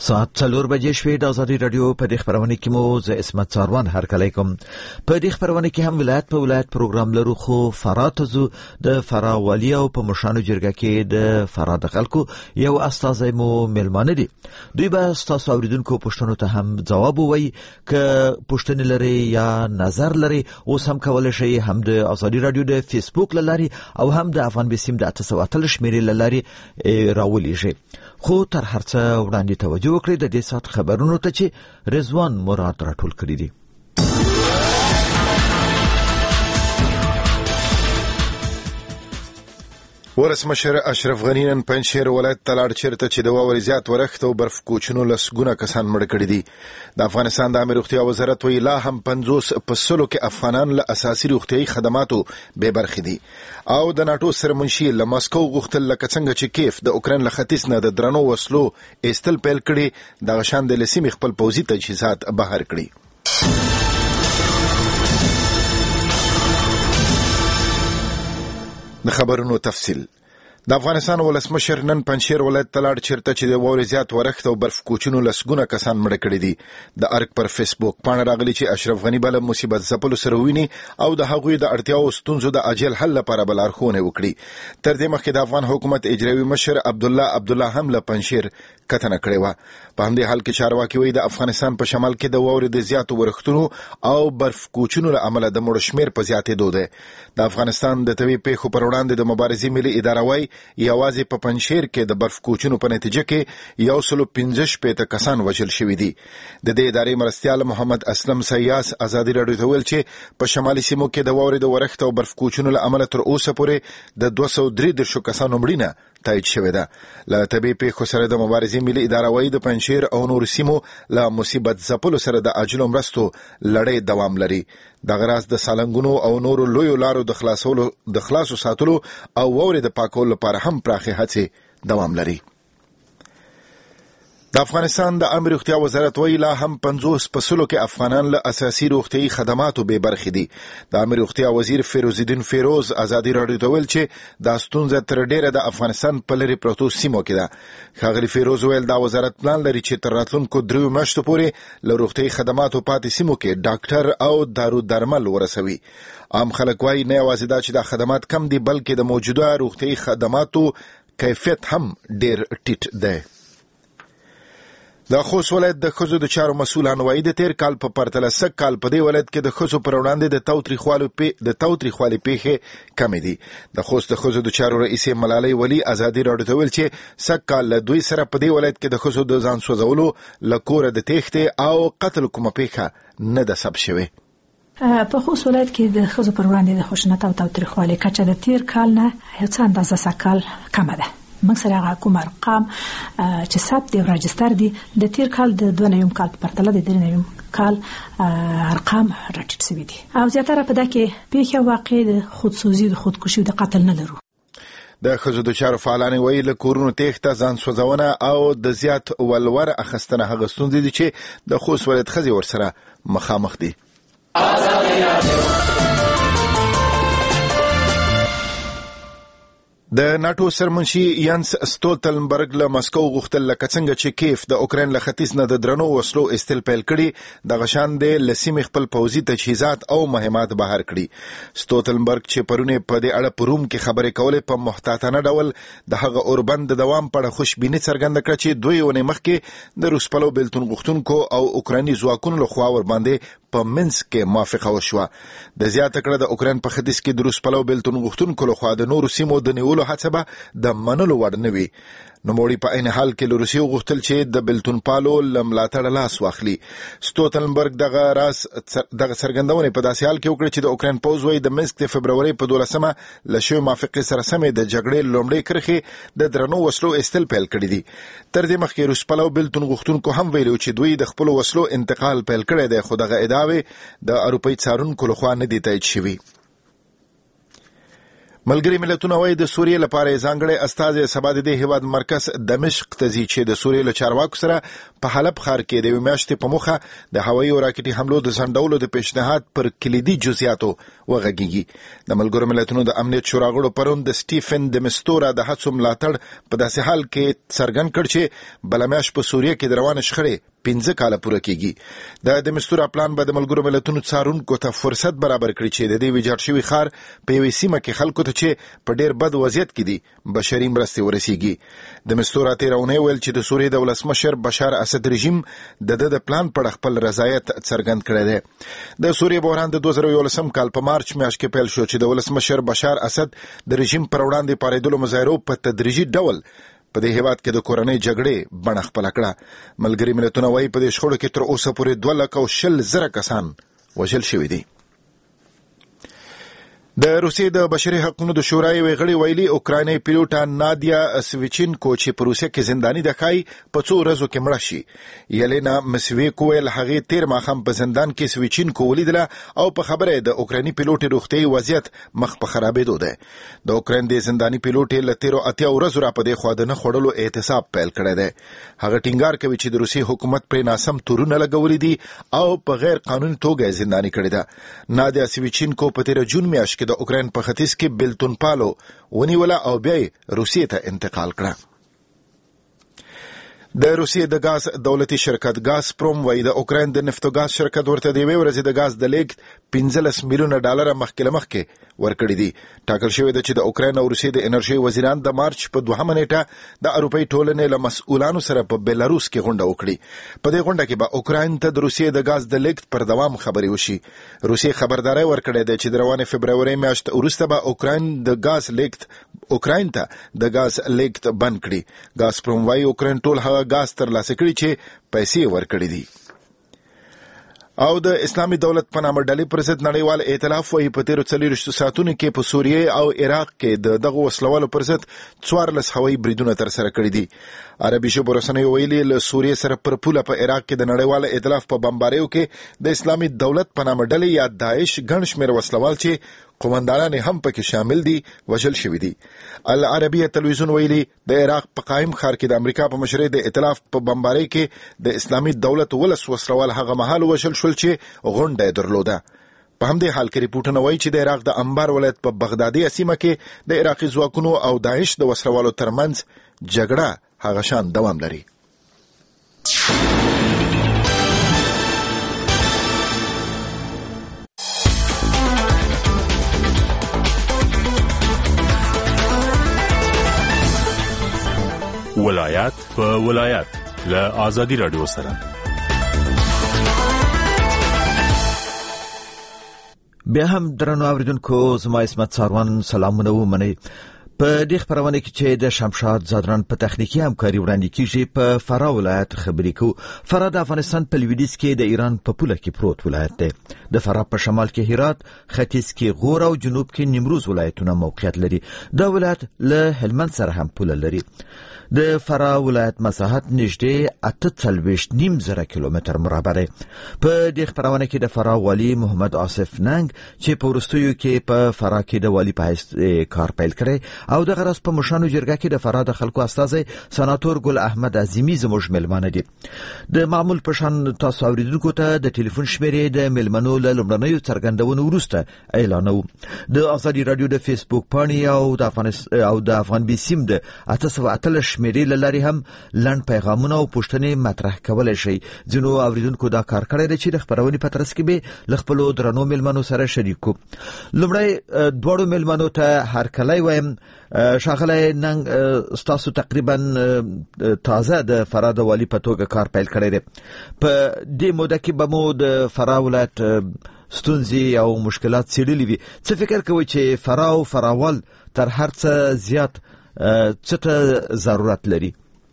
ساعت 4 بجې شوې د ازادي رادیو په دې خبرونه کې مو زه اسمت څاروان هرکلی کوم. په دې خبرونه کې هم ولایت په ولایت پروګرام لرو، خو فراتزو د فراوالي او په مشانو جرګه کې د فرا د خلکو یو استازی مو ملمانه دي. دوی به تاسو اوریدونکو پوښتنو ته هم ځواب ووایي. که پوښتنې لري یا نظر لري اوس هم کولای شئ هم د ازادي رادیو د فیسبوک لاري او هم د افغان بسیم د 880 شمیرې لاري راولېږئ. خو تر هر څه وړاندې توجه وکړئ د دې سات خبرونو ته چې رضوان مراد راټول کړي دي. ولسمشر اشرف غنی نن پنځشیر ولایت ته لاړ چیرته چې د واورې زیات ورښت او برف کوچونو لسګونه کسان مړه کړي دي. د افغانستان د عامه روغتیا وزارت ویلي لا هم 50% کې افغانان له اساسي روغتيایي خدماتو بې برخې دي. او د ناتو سرمنشي له ماسکو غوښتل لکه څنګه چې کیف د اوکرين له ختیځ نه د درنو وسلو استل پیل کړي د غشان د لسیمې خپل پوځي تجهیزات بهر کړي. د خبرونو تفصیل. د افغانستان ولسمشر نن پنځشیر ولایت ته لاړ چیرته چې د واورې زیات ورښت او برف کوچونو لسګونه کسان مړه کړي دي. د ارګ پر فیسبوک باندې راغلي چې اشرف غنی بل مصیبت ځپلو سره ویني او د هغوی د اړتیاو ستونزو د اجل حل لپاره بلارښوونه وکړي. تر دې مخکې د افغان حکومت اجرایي مشر عبدالله هم له پنځشیر کتنه کړې و. په همدې حال کې چارواکي وایي د افغانستان په شمال کې د واورې د زیاتو ورښتونو او برف کوچونو له امله د مړو شمیر په زیاتېدو دی. د افغانستان د طبي پیښو پر وړاندې د مبارزې ملي اداره وايي یوازې په پنځشیر کې د برف کوچونو په نتیجه کې 115 کسان وژل شوي دي. د دې ادارې مرستیال محمد اسلم سیاس ازادي رادیو ته ویل چې په شمالي سیمو کې د واورې د ورښت او برف کوچونو له امله تر اوسه پورې د 233 کسانو مړینه تایید شوې ده. له طبي پیښو سره د مبارزې ملي اداره وايي د پنځشیر او نور سیمو له مصیبت ځپلو سره د اجلو مرستو لړۍ دوام لري. د غراس د سالنګونو او نورو لویو لارو د خلاصو ساتلو او واورې د پاکولو لپاره هم پراخه هڅې دوام لري. د افغانستان د عامه روغتیا وزارت ویلي لا هم 50% کې افغانان له اساسي روغتيایي خدماتو بې برخې دي. د عامه روغتیا وزیر فیروز الدین فیروز ازادي رادیو ته ویل چې دا ستونزه تر ډیره د افغانستان په لري پروتو سیمو کې ده. ښاغلي فیروز ویل دا وزارت پلان لري چې تر راتلونکو 3 میاشتو پورې له روغتيایي خدماتو پاتې سیمو کې ډاکټر او دارو درمل ورسوي. عام خلک وایي نه یوازې دا چې دا خدمات کم دي بلکې د موجوده روغتيایي خدماتو کیفیت هم ډیر ټیټ دی. د خوست ولایت د ښځو د چارو مسؤلان وایي د تیر کال په پرتله سږ کال په دې ولایت کې د ښځو پر وړاندې د تاوتریخوالي پیښې کمې دي. د خوست د ښځو د چارو رئیس ملالۍ ولی ازادي رادیو ته ویل چې سږ کال له دوی سره په دې ولایت کې د ښځو د ځان سوځولو له کوره د تېښتې او قتل کومه پیښه نه ده ثبت شوې. په خوست ولایت کې د ښځو پر وړاندې د خشونت او تاوتریخوالي کچه د تیر کال نه یو څه اندازه سږ کال کمه ده. موږ سره هغه کوم ارقام چې ثبت دي او راجستر دي د تیر کال د 2009 کال په پرتله د 2009 کال ارقام راټیټ شوي دي او زیاتره په دغه پیښه واقع د خودسوزي د خودکشي او د قتل نه لرو. د ښځو د چارو فعالان وایي له کورونو تېښته ځان سوځونه او د زیات ولور اخیستنه هغه ستونزې دي چې د خوست ولایت ښځې ورسره مخامخ دي. د ناتو سرمنشي یانس سټولتنبرګ له ماسکو غوښتل لکه څنګه چې کیف د اوکرين له ختیځ نه د درنو وسلو استل پیل کړي د غشان د لسیمې خپل پوځي تجهیزات او مهمات بهر کړي. سټولتنبرګ چې پرونه په دې اړه پروم کې خبرې کولې په محتاطانه ډول د هغه اوربند د دوام په اړه خوشبیني څرګنده کړه چې دوی ونې مخکې د روس پلو بلتون غوښتونکو او اوکراني ځواکونو له خوا ور باندې په منسک کې موافقه وشوه. د زیاته کړه د اوکرين په ختیځ کې د روس پلو بلتون غوښتونکو له خوا د نورو سیمو د نیولو هڅه به د منلو وړ نه وي. نوموړي په عین حال کې له روسیې غوښتل چې د بلتون پالو له ملاتړه لاس واخلي. سټولتنبرګ دغه څرګندونه په داسې حال کې وکړه چې د اوکرين پوځ وایي د منسک د فبروري په 12مه له شوې موافقې سره سمې د جګړې لومړۍ کرښې د درنو وسلو استل پیل کړي دي. تر دې مخکې روس پلو بلتون غوښتونکو هم ویلو چې دوی د خپل وسلو انتقال پیل کړی دی خو دغه ادعاوې د اروپایي څارونکو لخوا نه دي تایید شوي. ملګری ملتونه وايي د سوریې لپاره ځانګړی استازی سبا د هیواد مرکز دمشق ته ځي چې د سوریې له چارواکو سره په حلب ښار کې د میاشتې په مخه د هوایي او راکټي حملو د ځنډولو د پیشنهاد پر کلیدي جزئیاتو وغږیږي. د ملګرو ملتونو د امنیت شورا غړو پرون د سټیفن د مستورا د هڅو ملاتړ په داسې حال کې څرګند کړ چې بل میاشت په سوریې کې د روان شخړې 15 کاله پوره کیږي. د مستورا پلان به د ملګرو ملتونو څارونکو ته فرصت برابر کړي چې د دې ویجاړ شوی ښار په یوې سیمه کې خلکو ته چې په ډیر بد وضعیت کې دي بشري مرستې ورسیږي. د مستورا تیرونه ویل چې د سوریې د ولسمشر بشار اسد رژیم د خپل په خپل رضایت څرګند کړی دی. د سوریې بحران د 2011 کال په مارچ میاشت کې پیل شو چې د ولسمشر بشار اسد د رژیم پر وړاندې پاریدلو مظاهرو په تدریجي ډول په دې هیواد کې د کورنۍ جګړې بڼه خپل کړه. ملګری ملتونه وايي په دې شخړو کې تر اوسه پورې 2,100,000 کسان وژل شوي دي. د روسیې د بشري حقوقو د شورا یو غړي ویلي اوکرایني پیلوټه نادیا سویچینکو چې په روسیې کې زنداني ده ښایي په څو ورځو کې مړه شي. یلینا مسویکو ویل هغې تیر ماښام په زندان کې سویچینکو ولیدله او په خبره د اوکرایني پیلوټ روغتیايي وضعیت مخ په خرابېدو دی. د اوکراین د زنداني پیلوټ له تیرو 80 ورځو را په دې خوا د نه خوړلو احتساب پیل کړی دی. هغه ټینګار کوي چې د روسیې حکومت پرې ناسم تورونه لګولي دي او په غیر قانوني توګه زنداني کړی ده. نادیا سویچینکو په تیر جون میاشت د اوکراین په ختیځ کې بلتون پالو ونیوله او بیا روسیې ته انتقال کړه. د روسیې د غاز دولتي شرکت غازپروم وايي د اوکراین د نفت او غاز شرکت ورته د یوې ورځې د غاز د لیږد 15 میلیونه ډالر مخکې ورکړي دي. ټاکل شوی دی چې د اوکراین او روسیې د انرژي وزیران د مارچ په 2 نیټه د اروپای ټولنې له مسؤلانو سره په بیلاروس کې غونډه وکړي. په دې غونډه کې به اوکراین ته د روسیې د غاز د لیږد پر دوام خبرې وشي. روسیې خبرداري ورکړې ده چې د روانې فبرवरी میاشت وروسته به اوکراین ته د غاز لیږد بند کړي. غازپروم وايي اوکراین ټول هغه غاز ترلاسه کړي چې پیسې ورکړي دي. او د اسلامي دولت په نامه ډلې پر ضد نړیوال ائتلاف وايي په تیرو 40 ساعتونو کې په سوریې او عراق کې دغه وسلوالو پر ضد 14 هوایي بریدونه تر سره کړي دي. عربي ژبه رسنیو ویلي له سوریې سره پر پوله په عراق کې د نړیوال ائتلاف په بمباریو کې د اسلامي دولت په نامه ډلې یا داعش ګڼ شمېر وسلوال چې قومندانان هم پکې شامل دي وژل شوي دي. العربیه تلویزیون ویلي د عراق په قائم ښار کې د امریکا په مشرۍ د ائتلاف په بمبارۍ کې د اسلامي دولت ولس وسلوال هغه مهال وژل شول چې غونډه درلوده. په همدې حال کې ریپورټونه وایي چې د عراق د انبار ولایت په بغدادي سیمه کې د عراقي ځواکونو او داعش د وسلوالو ترمنځ جګړه هغه شان دوام لري. ولایت په ولایت له آزادي رادیو سره بیا هم درنو اوریدونکو زما اسمت ساروان سلامونه ومنئ. په دې خبرونه کې چې د شمشاد زادران په تخنیکی همکاري وړاندې کیږي په فرا ولایت خبرې کو. فرا د افغانستان په لویدیځ کې د ایران په پوله کې پروت ولایت دی. د فرا په شمال کې هرات، ختیځ کې غور او جنوب کې نیمروز ولایتونه موقعیت لري. دا ولایت له هلمند سره هم پوله لري. د فرا ولایت مساحت نږدې 48.5 کیلومتر مربع دی. په دې خبرونه کې د فرا والی محمد آصف ننګ چې په ورستیو کې په فرا کې د والی په حیث کار پیل کړی او د غرض په مشانو جرګه کې د فرا د خلکو استازي سناتور ګل احمد عظیمی زموږ ملمانه دي. د معمول په شان تاسو اوریدونکو ته د ټلیفون شمیرې د ملمنو له لومړنیو څرګندونو وروسته اعلانو. د آزادي رادیو د فیسبوک پاڼې او د افغان بي سیم د 888 شمیرې لري هم لنډ پیغامونه او پوښتنې مطرح کولای شي. ځینو اوریدونکو دا کار کړی دی چې د خبرونې په ترڅ کې به له خپلو درنو ملمنو سره شریکو. لومړی دوړو ملمنو ته هرکلی وایم. شاغله ننګ ستاسو تقریبا تازه د فرا د والی په توګه کار پیل کړی دی. په دې موده کې به مو د فرا ولایت ستونزې او مشکلات څېړلي وي. څه فکر کوئ چې فرا او فراوال تر هر څه زیات څه ته ضرورت لري؟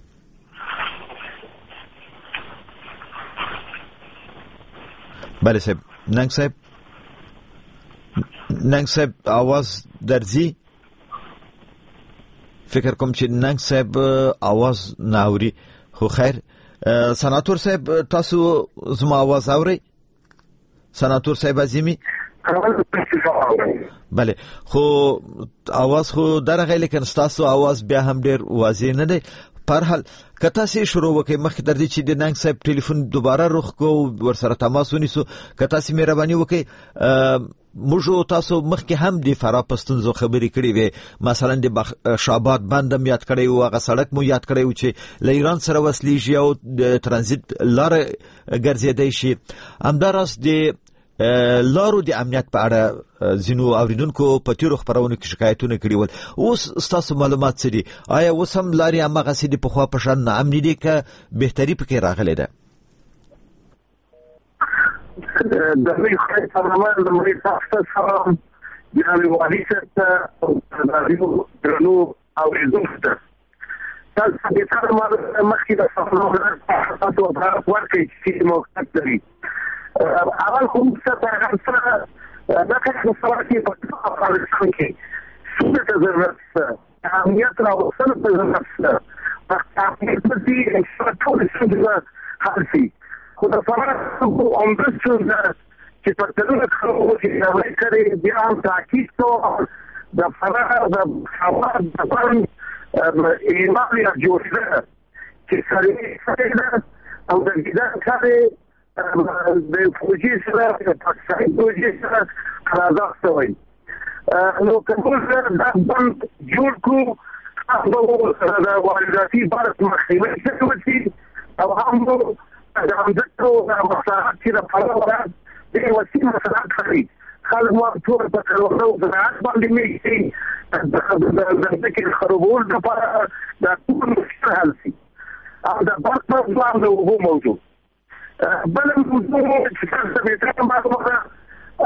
بله صاحب. ننګ صاحب आवाज درځي؟ فکر کوم چې ننګ صاحب आवाज ناوري. خو خیر سناتور صاحب تاسو زما आवाज اورئ؟ سناتور صاحب عظیمی بله خو आवाज خو درغه لیکن تاسو आवाज بیا هم ډیر واضح نه دی. پر حال کته سي شروع وکي مخکې در دي چې د ننګ صاحب ټلیفون دوباره رخ کو ورسره تماس ونیسو. کته سي مهرباني وکي موږ تاسو مخکې هم د فرا پښتونزو خبرې کړې وي، مثلا د شاباد بندم یاد کړی او هغه سړک مو یاد کړی و چې له ایران سره وسلیږي او د ترانزیت لار ګرځېدای شي. همداراز د لارو د امنیت په اړه ځینو اوریدونکو په تیرو خبرونو کې شکایتونه کړي ول. اوس ستاسو معلومات څه دي؟ آیا اوس هم لارې هغه سي د پخوا په شان امني دي که بهتري پکې راغلې ده؟ د لوی خدای سلامت د مړي تاسو سلام جناب والي صاحب راځو درنو اوریدونکو ته تاسو د سلامت مخکې د سلام تاسو ورکړئ چې موقت لري. اول کوم څه سره دا چې سوالي په افغانستان کې څه ضرورت امنیت راوستل په ضرورت وخت په دې چې ټول څه حالسي خو دا فرق هم د څه چې په تلونه کوو چې دا وکړي بیا هم تاکید کوو دا فرق د حواد د بارن ایماني جوړه چې سره او د ګډه کاري د فوجي سره د پاکستان فوجي سره راځي شوی نو کوم څه د بند جوړ کو هغه د وارداتي بارت مخنیوي کوي او هم د همدغه مساحت چې د پلوه د وسیله مساحت کوي خلک مو ټول په کارونو زراعت باندې میږي د ذکر خرابول د لپاره د ټول مشکل حل شي او د بارت په ځواب د موجود بل موضوع چې تاسو به تاسو معلومه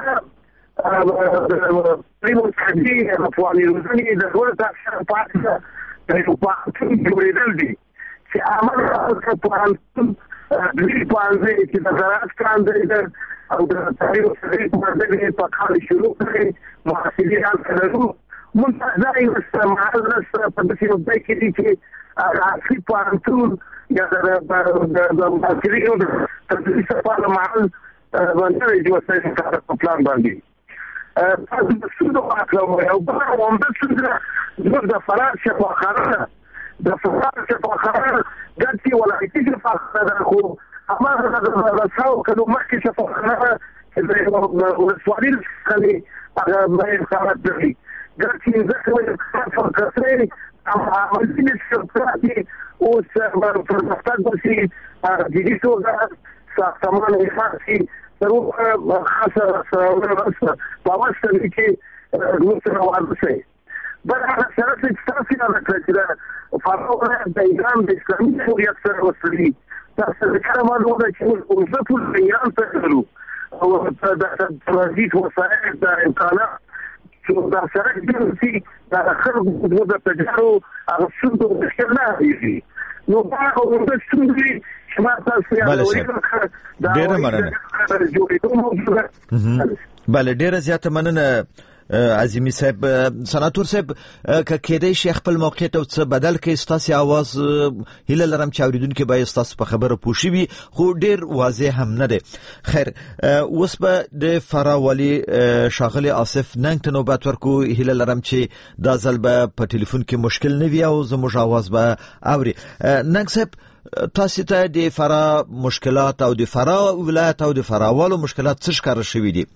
هغه پریمو کډي د فوالي روزنی د ټول تاسو پاتې د یو پاتې جوړېدل دي چې عمل په د پانځه چې د زراعت کاندې او د تاریخ سره په په کار شروع کړي محاسبین کړو منتظر استعمال سره په دې وخت کې دي چې راځي پانتون یا د ماکرینو د تدریس په معل باندې د وسایل کار په پلان باندې تاسو د څه د اخلاق او په هم د څه د فرانسې په خبره د فرانسې په خبره ګټي ولایتي په خبره خو اما د راځو کله مخکې چې په خبره د ولسوالۍ خلي هغه باید خبره دري ګټي ځکه په کثرت عملي نشي اوس پرمختګ وشي د دې څو ساختمان خاصي ضرور خاصه سره په واسطه کې موږ راوځي بل هغه سره چې تاسو نه راکړئ فاروق د ایران د اسلامي جمهوریت سره وسلي تاسو کله معلومه چې موږ ټول ایران ته ورو او د ترانزیت وسایل د امکانات چې دا سره دې دا خلک د تجارو هغه څه د خلنه دي نو دا او د څنګه چې ما تاسو یې ډېر مننه. بله ډېر زیاته مننه عظیمی صاحب. سناتور صاحب که کېدای شي خپل موقع ته څه بدل کړي ستاسو आवाज هله لرم چې اوریدونکو به ستاسو په خبره پوښي وي خو ډیر واضح هم نه دی. خیر اوس به د فراوالي شاغلي آصف ننګ ته نوبت ورکو هله لرم چې دا ځل به په ټلیفون کې مشکل نه وي او زموږ आवाज به اوري. ننګ صاحب تاسو ته د فرا مشکلات او د فرا ولایت او د فراوالو مشکلات څه ښکار شوي دي؟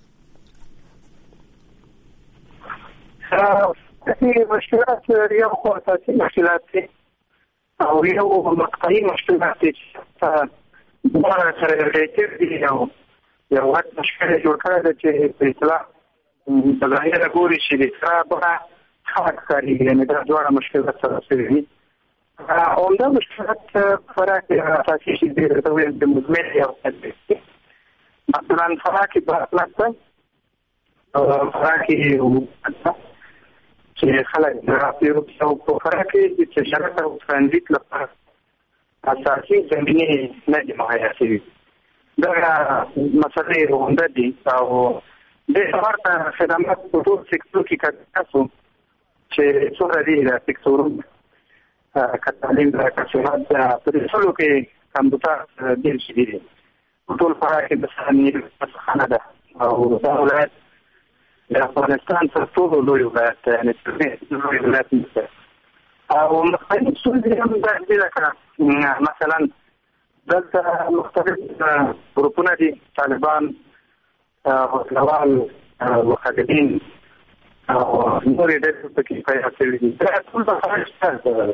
مشکلات یو خو اساسي مشکلات دي او یو مقطعي مشکلات دي چې دا سره ریلیټیو دي یو وخت مشکل جوړ کړی دی چې په اصطلاح د ظاهره ګوري چې د کار خاص کاری یعنی دا ډول مشکلات سره دي او دا مشکلات فرق اساسي شي دي د مزمن یو څه مثلا فرق په اصل او فرق چې خلک راپیرو او په فرق کې چې شرکت او ترانزیت لپاره اساسي زمینه نه دي مهیا شوي دا مسلې روانده دي او د هرڅه خدمات په ټول سکتور کې تاسو چې څومره دي د سکتورونو کتابین د کارشناس په ټولو کې کمپیوټر ډېر شي دي ټول فرق د سنې په خانه ده او دا ولایت د افغانستان تر ټولو لوی ولایت دی، یعنې لوی ولایت نشته. او مختلف ستونزې هم داسې لکه مثلا دلته مختلف ګروپونه دي، طالبان، وسلوال، مخالفین او نورې ډلې پکې پیدا شوي دي. دا ټول په فرق شته.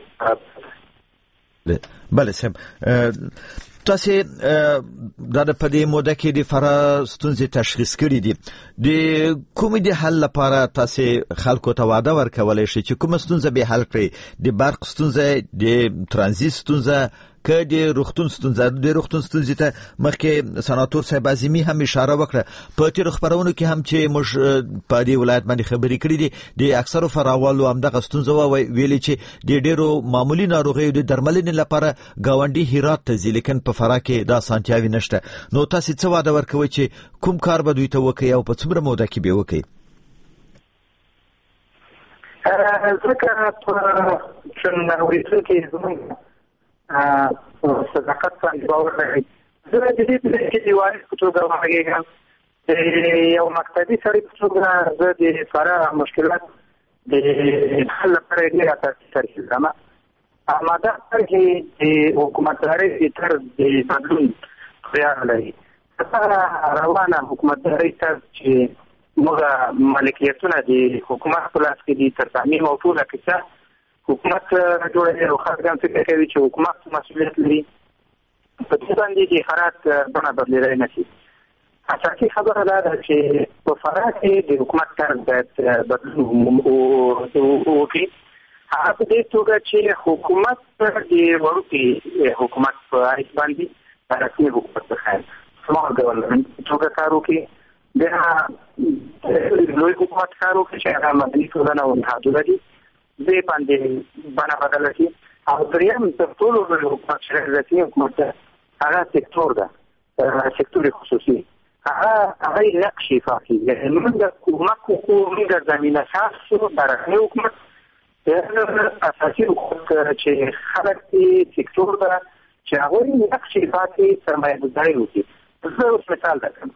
بله صاحب، تاسو د پدې موده کې د فرا ستونزې تشخیص کړې دي، د کومې د حل لپاره تاسو خلکو ته وعده ورکولای شئ چې کوم ستونزه به حل کړئ؟ د برق ستونزه، د ترانزیت ستونزه، که د روغتون ستونزه؟ د روغتون ستونزې ته مخکې سناتور صاحب اعظمي هم اشاره وکړه. په تیر خبرونو کې هم چې موږ په دې ولایت باندې خبرې کړې دي، د اکثرو فراوالو هم دغه ستونزه ویلي چې د ډېرو معمولی ناروغیو د درملنې لپاره ګاونډي هرات ته ځي، لیکن په فرا کې دا اسانتیاوې نشته. نو تاسو څه وعده ورکوئ چې کوم کار به دوی ته وکړي او په څومره موده کې به وکړي؟ ځکه چې ناروغیو زموږ صداقت باندې باور لري، زه د دې کې د وارث په توګه وغږېږم. یو مکتبي سړی په توګه زه د فرا مشکلات د حل لپاره ډېر اساسي طرحې لرم. دا طرحې د حکومتدارۍ تر د بدلون خیال لري. روانه حکومتدارۍ تر چې موږ مالکیتونه د حکومت په لاس کې دي تر تعمیم او ټوله کیسه حکومت جوړوي او خلک هم فکر کوي چې حکومت مسؤلیت لري. په دې باندې د هرات بڼه بدلېدای نه شي. اساسي خبره دا ده چې په فرا کې د حکومت طرز باید بدلون وکړي. هغه په دې توګه چې حکومت د وړوکي حکومت په حیث باندې رسمي حکومت په خیر سمال ګورنمنت توګه کار وکړي. بیا لوی حکومت کار وکړي چې هغه مدني ټولنه او نهادونه دي دې باندې بڼه بدله شي. او دریم تر ټولو لوی حکومت چې رسمي حکومت ده هغه سکتور ده، سکتور خصوصي. هغه نقش فاقي یعنی موږ د حکومت موږ زمینه خاصو برخه حکومت اساسي حکومت چې خلک سکتور ده چې هغه نقش فاقي سرمایه‌گذاري وکړي. زه اوس مثال درکړم.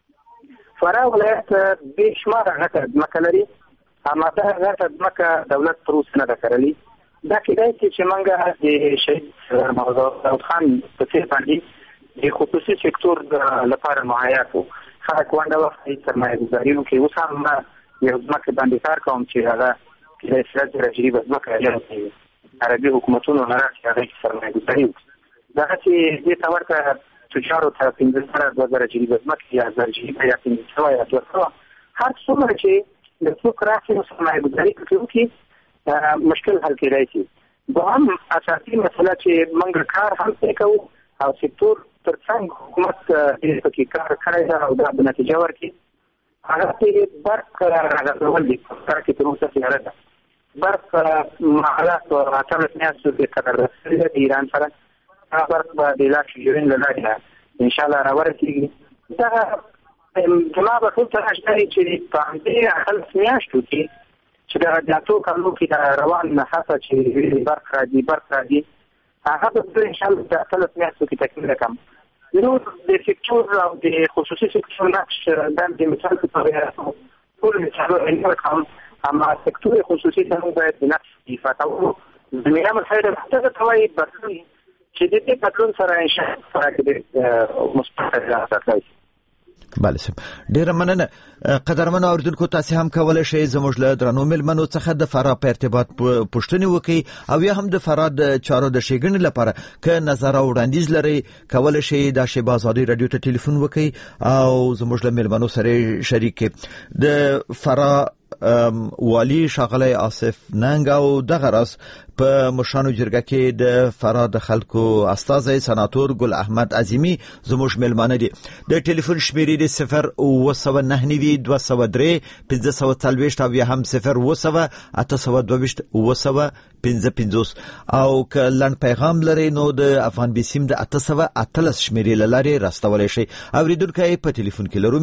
فرا ولایت بشمار غټه ځمکه لري، اما دا غټه ځمکه دولت تر اوسه نه ده کرلې. دا کېدای شي چې موږ د شهید محمد خان په څېر باندې د خصوصي سکتور لپاره مهیا کړو. خلک ونډه واخلي، سرمایه‌گذاري وکړي. اوس هم یو ځمکې باندې کار کوم چې هغه کېدای شي چې رجیب ځمکه لري، عربي حکومتونو نه راځي هغه سرمایه‌گذاري وکړي. دا چې دې ته ورته تجارو ته 15,000 جریبه ځمکې یا 1000 جریبه یا 500 یا 200 هر څومره چې د څوک راځي نو سرمایه‌گذاري کوي مشکل حل کېدای شي. دوهم اساسي مسله چې موږ کار هم کوو او سکتور ترڅنګ حکومت دې پکې کار کړی دا او دا نتیجه ورکړي. هغه چې برق راغول دي تر کې تر اوسه څنګه ده برق معلق او اتمه میاشتو کې قدر رسېږي د ایران سره. برق به د لاش جوړین لاره ان شاء الله راورسیږي. دا جواب ټول ته راځي چې په دې اخر میاشتو کې چې دا د اتو کالو کې روان نه حتی چې برق راځي هغه به ان شاء الله د ثلاث میاشتو کې تکمیل کړم. نو د سکتور او د خصوصي سکتور نقش د مثال په توګه ټول مثالونه کوم، اما سکتور خصوصي څنګه باید د نقش ایفاتو زمینه مسایل ته توای بدلون چې د دې بدلون سره ان شاء الله کې مثبت اثرات راځي. بله صاحب، ډیره مننه. قدرمن اوریدونکو، تاسو هم کولای شئ زموږ له درنو ملمنو څخه د فرا په ارتباط پوښتنې وکړئ او یا هم د فرا د چارو د ښېګڼې لپاره که نظر او وړاندیز لرئ کولای شئ د شیبه ازادي رادیو ته ټلیفون وکړئ او زموږ له ملمنو سره شریک کړئ. د فرا والی ښاغلی آصف ننګ او دغه راز په مشانو جرګه کې د فرا د خلکو استازی سناتور ګل احمد اعظمي زموږ ملمانه دي. د ټلیفون شمیرې د 0799203 او یا هم 0808225 او که لنډ پیغام لري نو د افغان بیسیم د 813 شمیرې لارې راستولای شي. اوریدونکو په ټلیفون کې لرو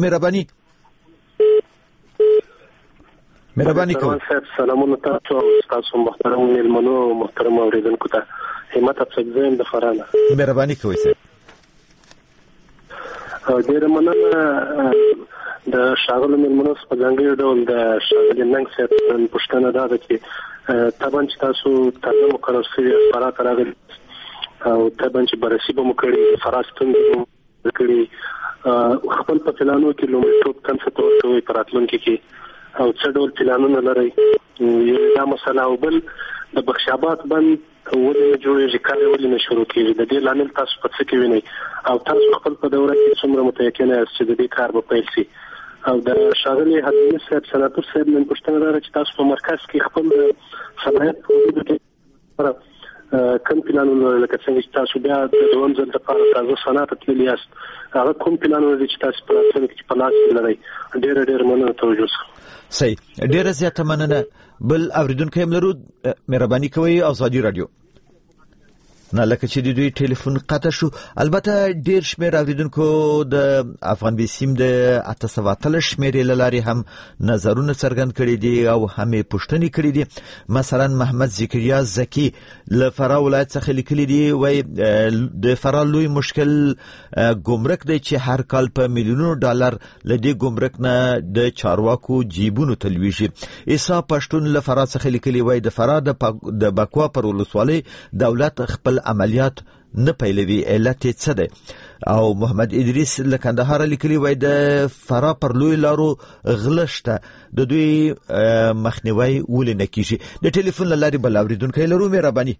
مهرباني کوئ. سلامونه تاسو محترم ملمنو محترم اوریدونکو ته همت افزایم د فرانه. مهرباني کوئ. ډیره مننه. د شاغلو ملمنو په ځانګړي ډول د شاغلي ننګ صاحب پوښتنه ده چې طبعا چې تاسو تازه مقرر شوي فرات راغلي او طبعا چې بررسي به مو کړي فراستون به کړي خپل په پلانو کې لومړیتوب کوم څه تور کوي پراتلونکو کې او څه ډول پلانونه لري یو دا مسله او بل د بخشابات باندې ولې جوړېږي کار ولې نه شروع کیږي د دې لامل تاسو په څه کې وینئ او تاسو خپل په دوره کې څومره متيقن یاست چې د دې کار به پیل شي او د شاغلي حدیث صاحب سناتور صاحب نن پوښتنه لري چې تاسو په مرکز کې خپل صلاحیت په وجود کې کوم پلانونه لکه څنګه چې تاسو بیا د دوم ځل لپاره تاسو صنعت تللی یاست هغه کوم پلانونه چې تاسو په څنګه کې په لاس لري ډېر مننه توجه صحیح ډېر زیاته مننه بل اوریدونکو هم لرو مهرباني کوئ آزادي رادیو نه لکه چې د دوی ټلیفون قطع شو البته ډیر شمیر اوریدونکو د افغان بیسیم د 813 شمیر لاري هم نظرونه څرګند کړي دي او هم پوښتنې کړي دي مثلا محمد ذکریا زکی له فرا ولایت څخه لیکلي دي وای د فرا لوی مشکل ګمرک دی چې هر کال په میلیونونو ډالر لدی ګمرک نه د چارواکو جیبونو تلويږي ایسا پښتون له فرا څخه لیکلي وای د فرا د بکوا پر ولسوالۍ دولت خپل عملیات نه پیلوي علت څه ده او محمد ادریس له کندهار لیکلي وای د فرا پر لوی لارو غلشته د دوی مخنیوي ولې نه کیږي د ټلیفون لاري بل اوریدونکو لرو مهرباني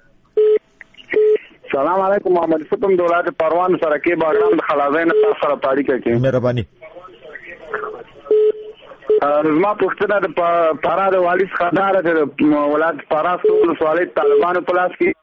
سلام علیکم محمد فتم دولت پروان سره کې باغرام د خلاصین تاسو سره تاریخ کې مهرباني زما پوښتنه د فرا د والی خدار د ولایت فرا سول سوالې طالبانو په لاس کې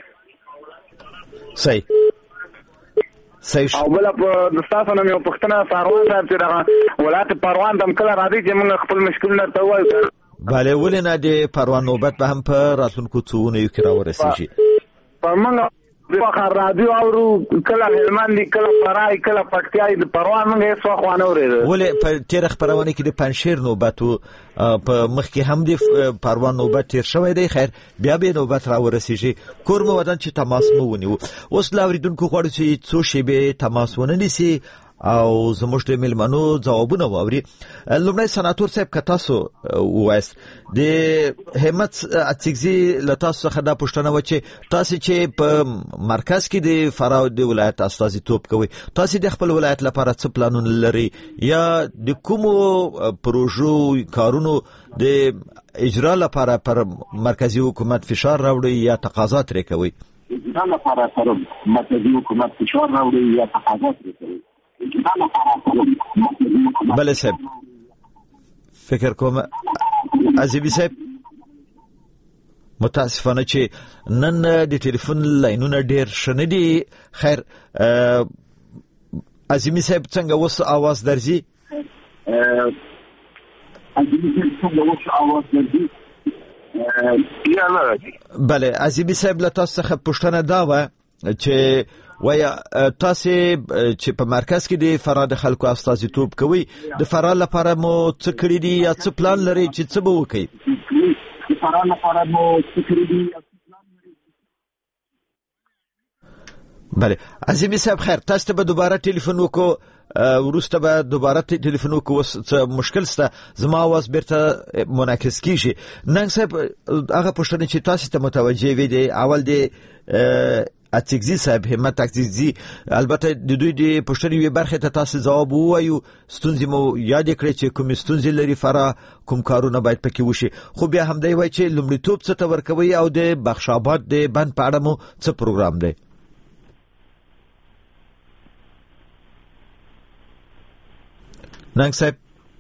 صحیح او بل په تاسو نه یو پښتنه فاروان صاحب چې دا ولایت پروان دم کله راځي چې موږ خپل مشکلونه ته وایو bale ولې نه د پروان نوبت به هم په راتلونکو څو نه یو کې راورسیږي په موږ په رادیو اورو کله هلمند کله فرای کله پکتیا د پروان موږ هیڅ وخت نه اورېدل ولې په تیر خبرونه کې د پنځشیر نوبت په مخ کې هم د پروان نوبت تیر شوی دی خیر بیا به نوبت راورسیږي کور مو ودان چې تماس مو ونیو اوس لا اوریدونکو غواړي چې څو شی به تماس ونه نیسي او زموږ د ملمنو ځوابونه واوري لومړی سناتور صاحب کتاسو وایس د همت اڅګزي لتاسو څخه دا پوښتنه و چې تاسو چې په مرکز کې د فرا د ولایت استازیتوب کوي تاسو د خپل ولایت لپاره څه پلانونه لري یا د کومو پروژو کارونو د اجرا لپاره پر مرکزی حکومت فشار راوړي یا تقاضا ترې کوي دا لپاره پر مرکزی حکومت فشار راوړي یا تقاضا ترې کوي بله صاحب فکر کوم عزیزی صاحب متاسفانه چې نن د ټلیفون لاینونه ډیر شنه دي خیر عزیزی صاحب څنګه وس आवाज درځي عزیزی صاحب څنګه وس आवाज درځي یا نه راځي بله عزیزی صاحب له تاسو څخه پوښتنه دا و چې ویا تاسو چې په مرکز کې د فرا د خلکو استازیتوب کوي د فرا لپاره مو څه کړی دي یا څه پلان لري چې څه به وکړي د فرا لپاره مو څه کړی دي یا څه پلان لري بله عزیزی صاحب خیر تاسو ته به دوباره ټلیفون وکړو ورسته به دوباره ټلیفون وکړو څه مشکل سته زما आवाज بیرته منعکس کیږي نن صاحب هغه پوښتنه چې تاسو ته متوجه وي دی اول دی اڅګزي صاحب همت اڅګزي البته د دوی د پښتني وی برخه ته تاسو جواب وایو ستونزې مو یاد کړئ چې کوم ستونزې لري فرا کوم کارونه باید پکې وشي خو بیا هم دی وای چې لومړیتوب څه تور کوي او د بخشابات د بند په اړه مو څه پروګرام دی ننګ صاحب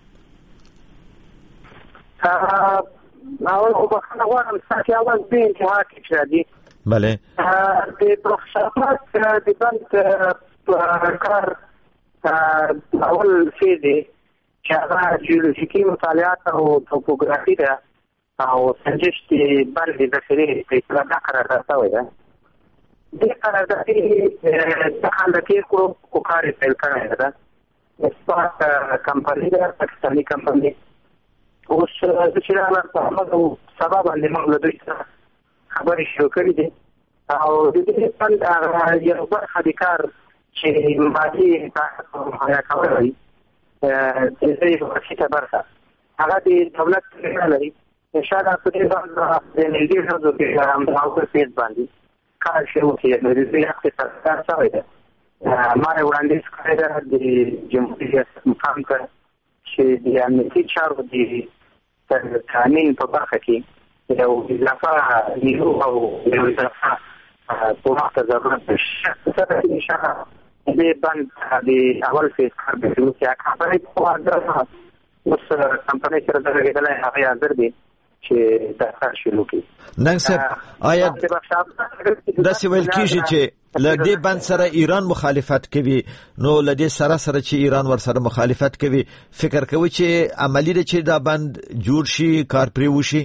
اول خو بخښنه غواړم ستاسو اواز بې انتها کې دی بله د بخشابات د بند کار اول څه دی چې هغه جیولوژیکي مطالعات او توپوګرافي ده او سنجش د بند د ذخیرې په اطلاع قرارداد شوی ده د قرارداد څخه د تېر کړو کار یې پیل کړی ده اسپات کمپنۍ ده پاکستاني کمپنۍ اوس چې راغله په همغه سبا باندې موږ له دوی سره خبرې شروع کړې دي او د دې بند یو برخه د کار چې مالي مهیا کولی د دې وسیله برخه هغه د دولت نه لري ان شاء الله په دې باندې د نړۍ ژوند کې هم د هغو پیډ باندې کار شروع کیږي د دې حق څخه څه ده ما وړاندیز کړی دا د جمهوریت مقام ته چې د امنیتي چارو د تامین په برخه کې یو اضافه نیرو او یو اضافه په وخت ضرورت شته ان شاء الله دې باندې د اول فیز کار به شروع کیږي کمپنۍ په واده اوس کمپنۍ سره د لګیدلای هغه حاضر دي چې دا کار شروع کړي نن صاحب آیا د سیویل کیږي چې لدې بند سره ایران مخالفت کوي نو لدې سره چې ایران ور سره مخالفت کوي فکر کوي چې عملی د چې دا بند جوړ شي کار پری وشي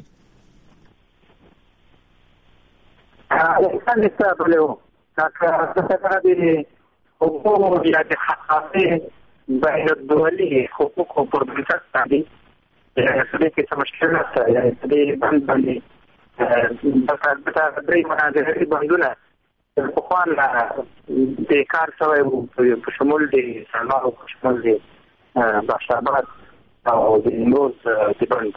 انسان دې څه بلو کاکه څه دې حقوق یا د حقایق بین الدولي حقوق او پرمختګ باندې د دې څه مشکل نشته یا دې باندې دا درې مناظرې باندې په خوان د کار سوی په شمول د سلمان او په شمول د باشاباد او د نوز د بند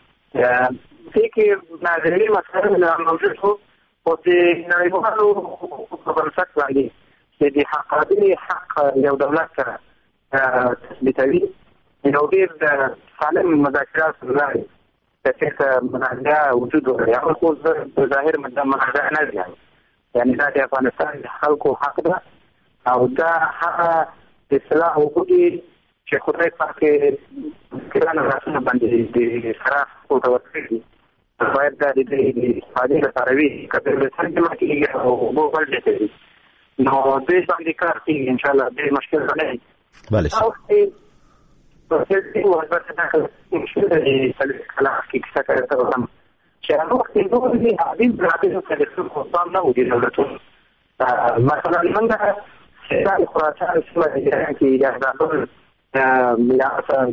کې مناظرې مثلا موجود شو او د نړیوالو په بنسټ باندې د حقایق حق یو دولت سره تثبیتوي نو ډېر د سالم مذاکرات لري د څه مناظره وجود لري او خو په ظاهر مناظره نه دی یعنی دا د افغانستان خلکو حق ده او دا هغه اصلاح وکړي چې خدای پاک کړه راسونه باندې د صراف کوټه ورکړي باید دا د استفادې لپاره وي کله چې څنګه کېږي او په بل ځای کې نو دې باندې کار کوي ان شاء الله دې مشکل نه وي بله او په دې وخت کې مشکل دی چې کله کې څه کوي چې هغه وخت دوی د عادي برابر سره څه نه ودی دولتونو مثلا موږ چې خراسان سیمه کې یا دغه یا مثلا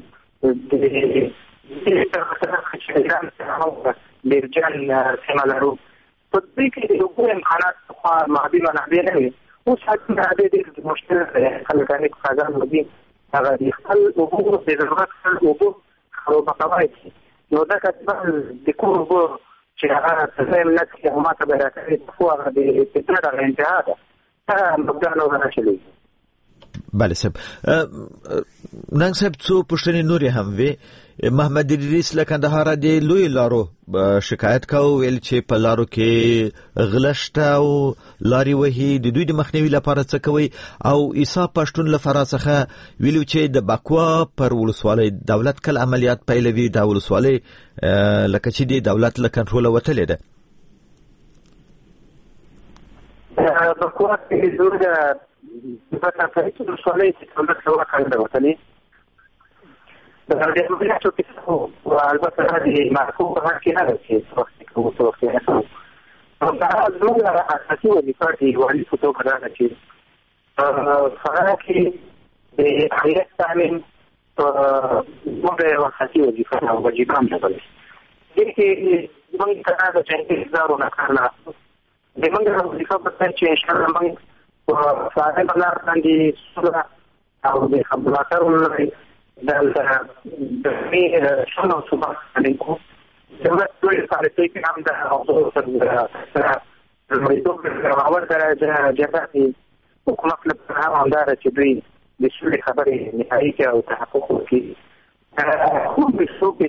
د بیرجان سیمه لرو په دې کې د حکومت امکانات خو مادي منابع نه وي او څنګه د دې مشکل خلکانه خزان ودی هغه د خپل حقوق د ضرورت حقوق خراب کوي نو دا کله د کومو چې هغه څه نه چې هم ته راځي خو هغه د استعداد انتها ده مبدا نو نه چلی بله صاحب نن صاحب څو پښتني نور هم وي محمد ادریس له کندهار د لوی لارو شکایت کاوه ویل چې په لارو کې غلشته او لاري وهي د دوی د مخنیوي لپاره څه کوي او عیسی پښتون لپاره څخه ویلو چې د باکوا پر ولسوالۍ دولت کل عملیات پیلوي د ولسوالۍ لکه چې د دولت له کنټرول وتلې ده باکوا کې زور د په تاسو کې ولسوالۍ چې دولت له وکړه وتلې د دې په څو او البته د معقول په کې نه راځي څه وخت کې دا زموږ اساسي وظیفه دی والی فوټو کړه چې فرق کې د حیات تامین موږ اساسي وظیفه او واجبام نه بل دي چې موږ کړه د چې زارو نه کړل د موږ وظیفه په چې ان شاء الله موږ فعال بلار باندې سره او د خبراتو دلته د شنو صبح علیکم دولت ټول فعالیتونه کې هم د حضور سره د مریضو په اول درجه جبهه حکومت لپاره هم دا چې دوی د شولې خبرې نهایي کې او تحقق وکړي خو به څوک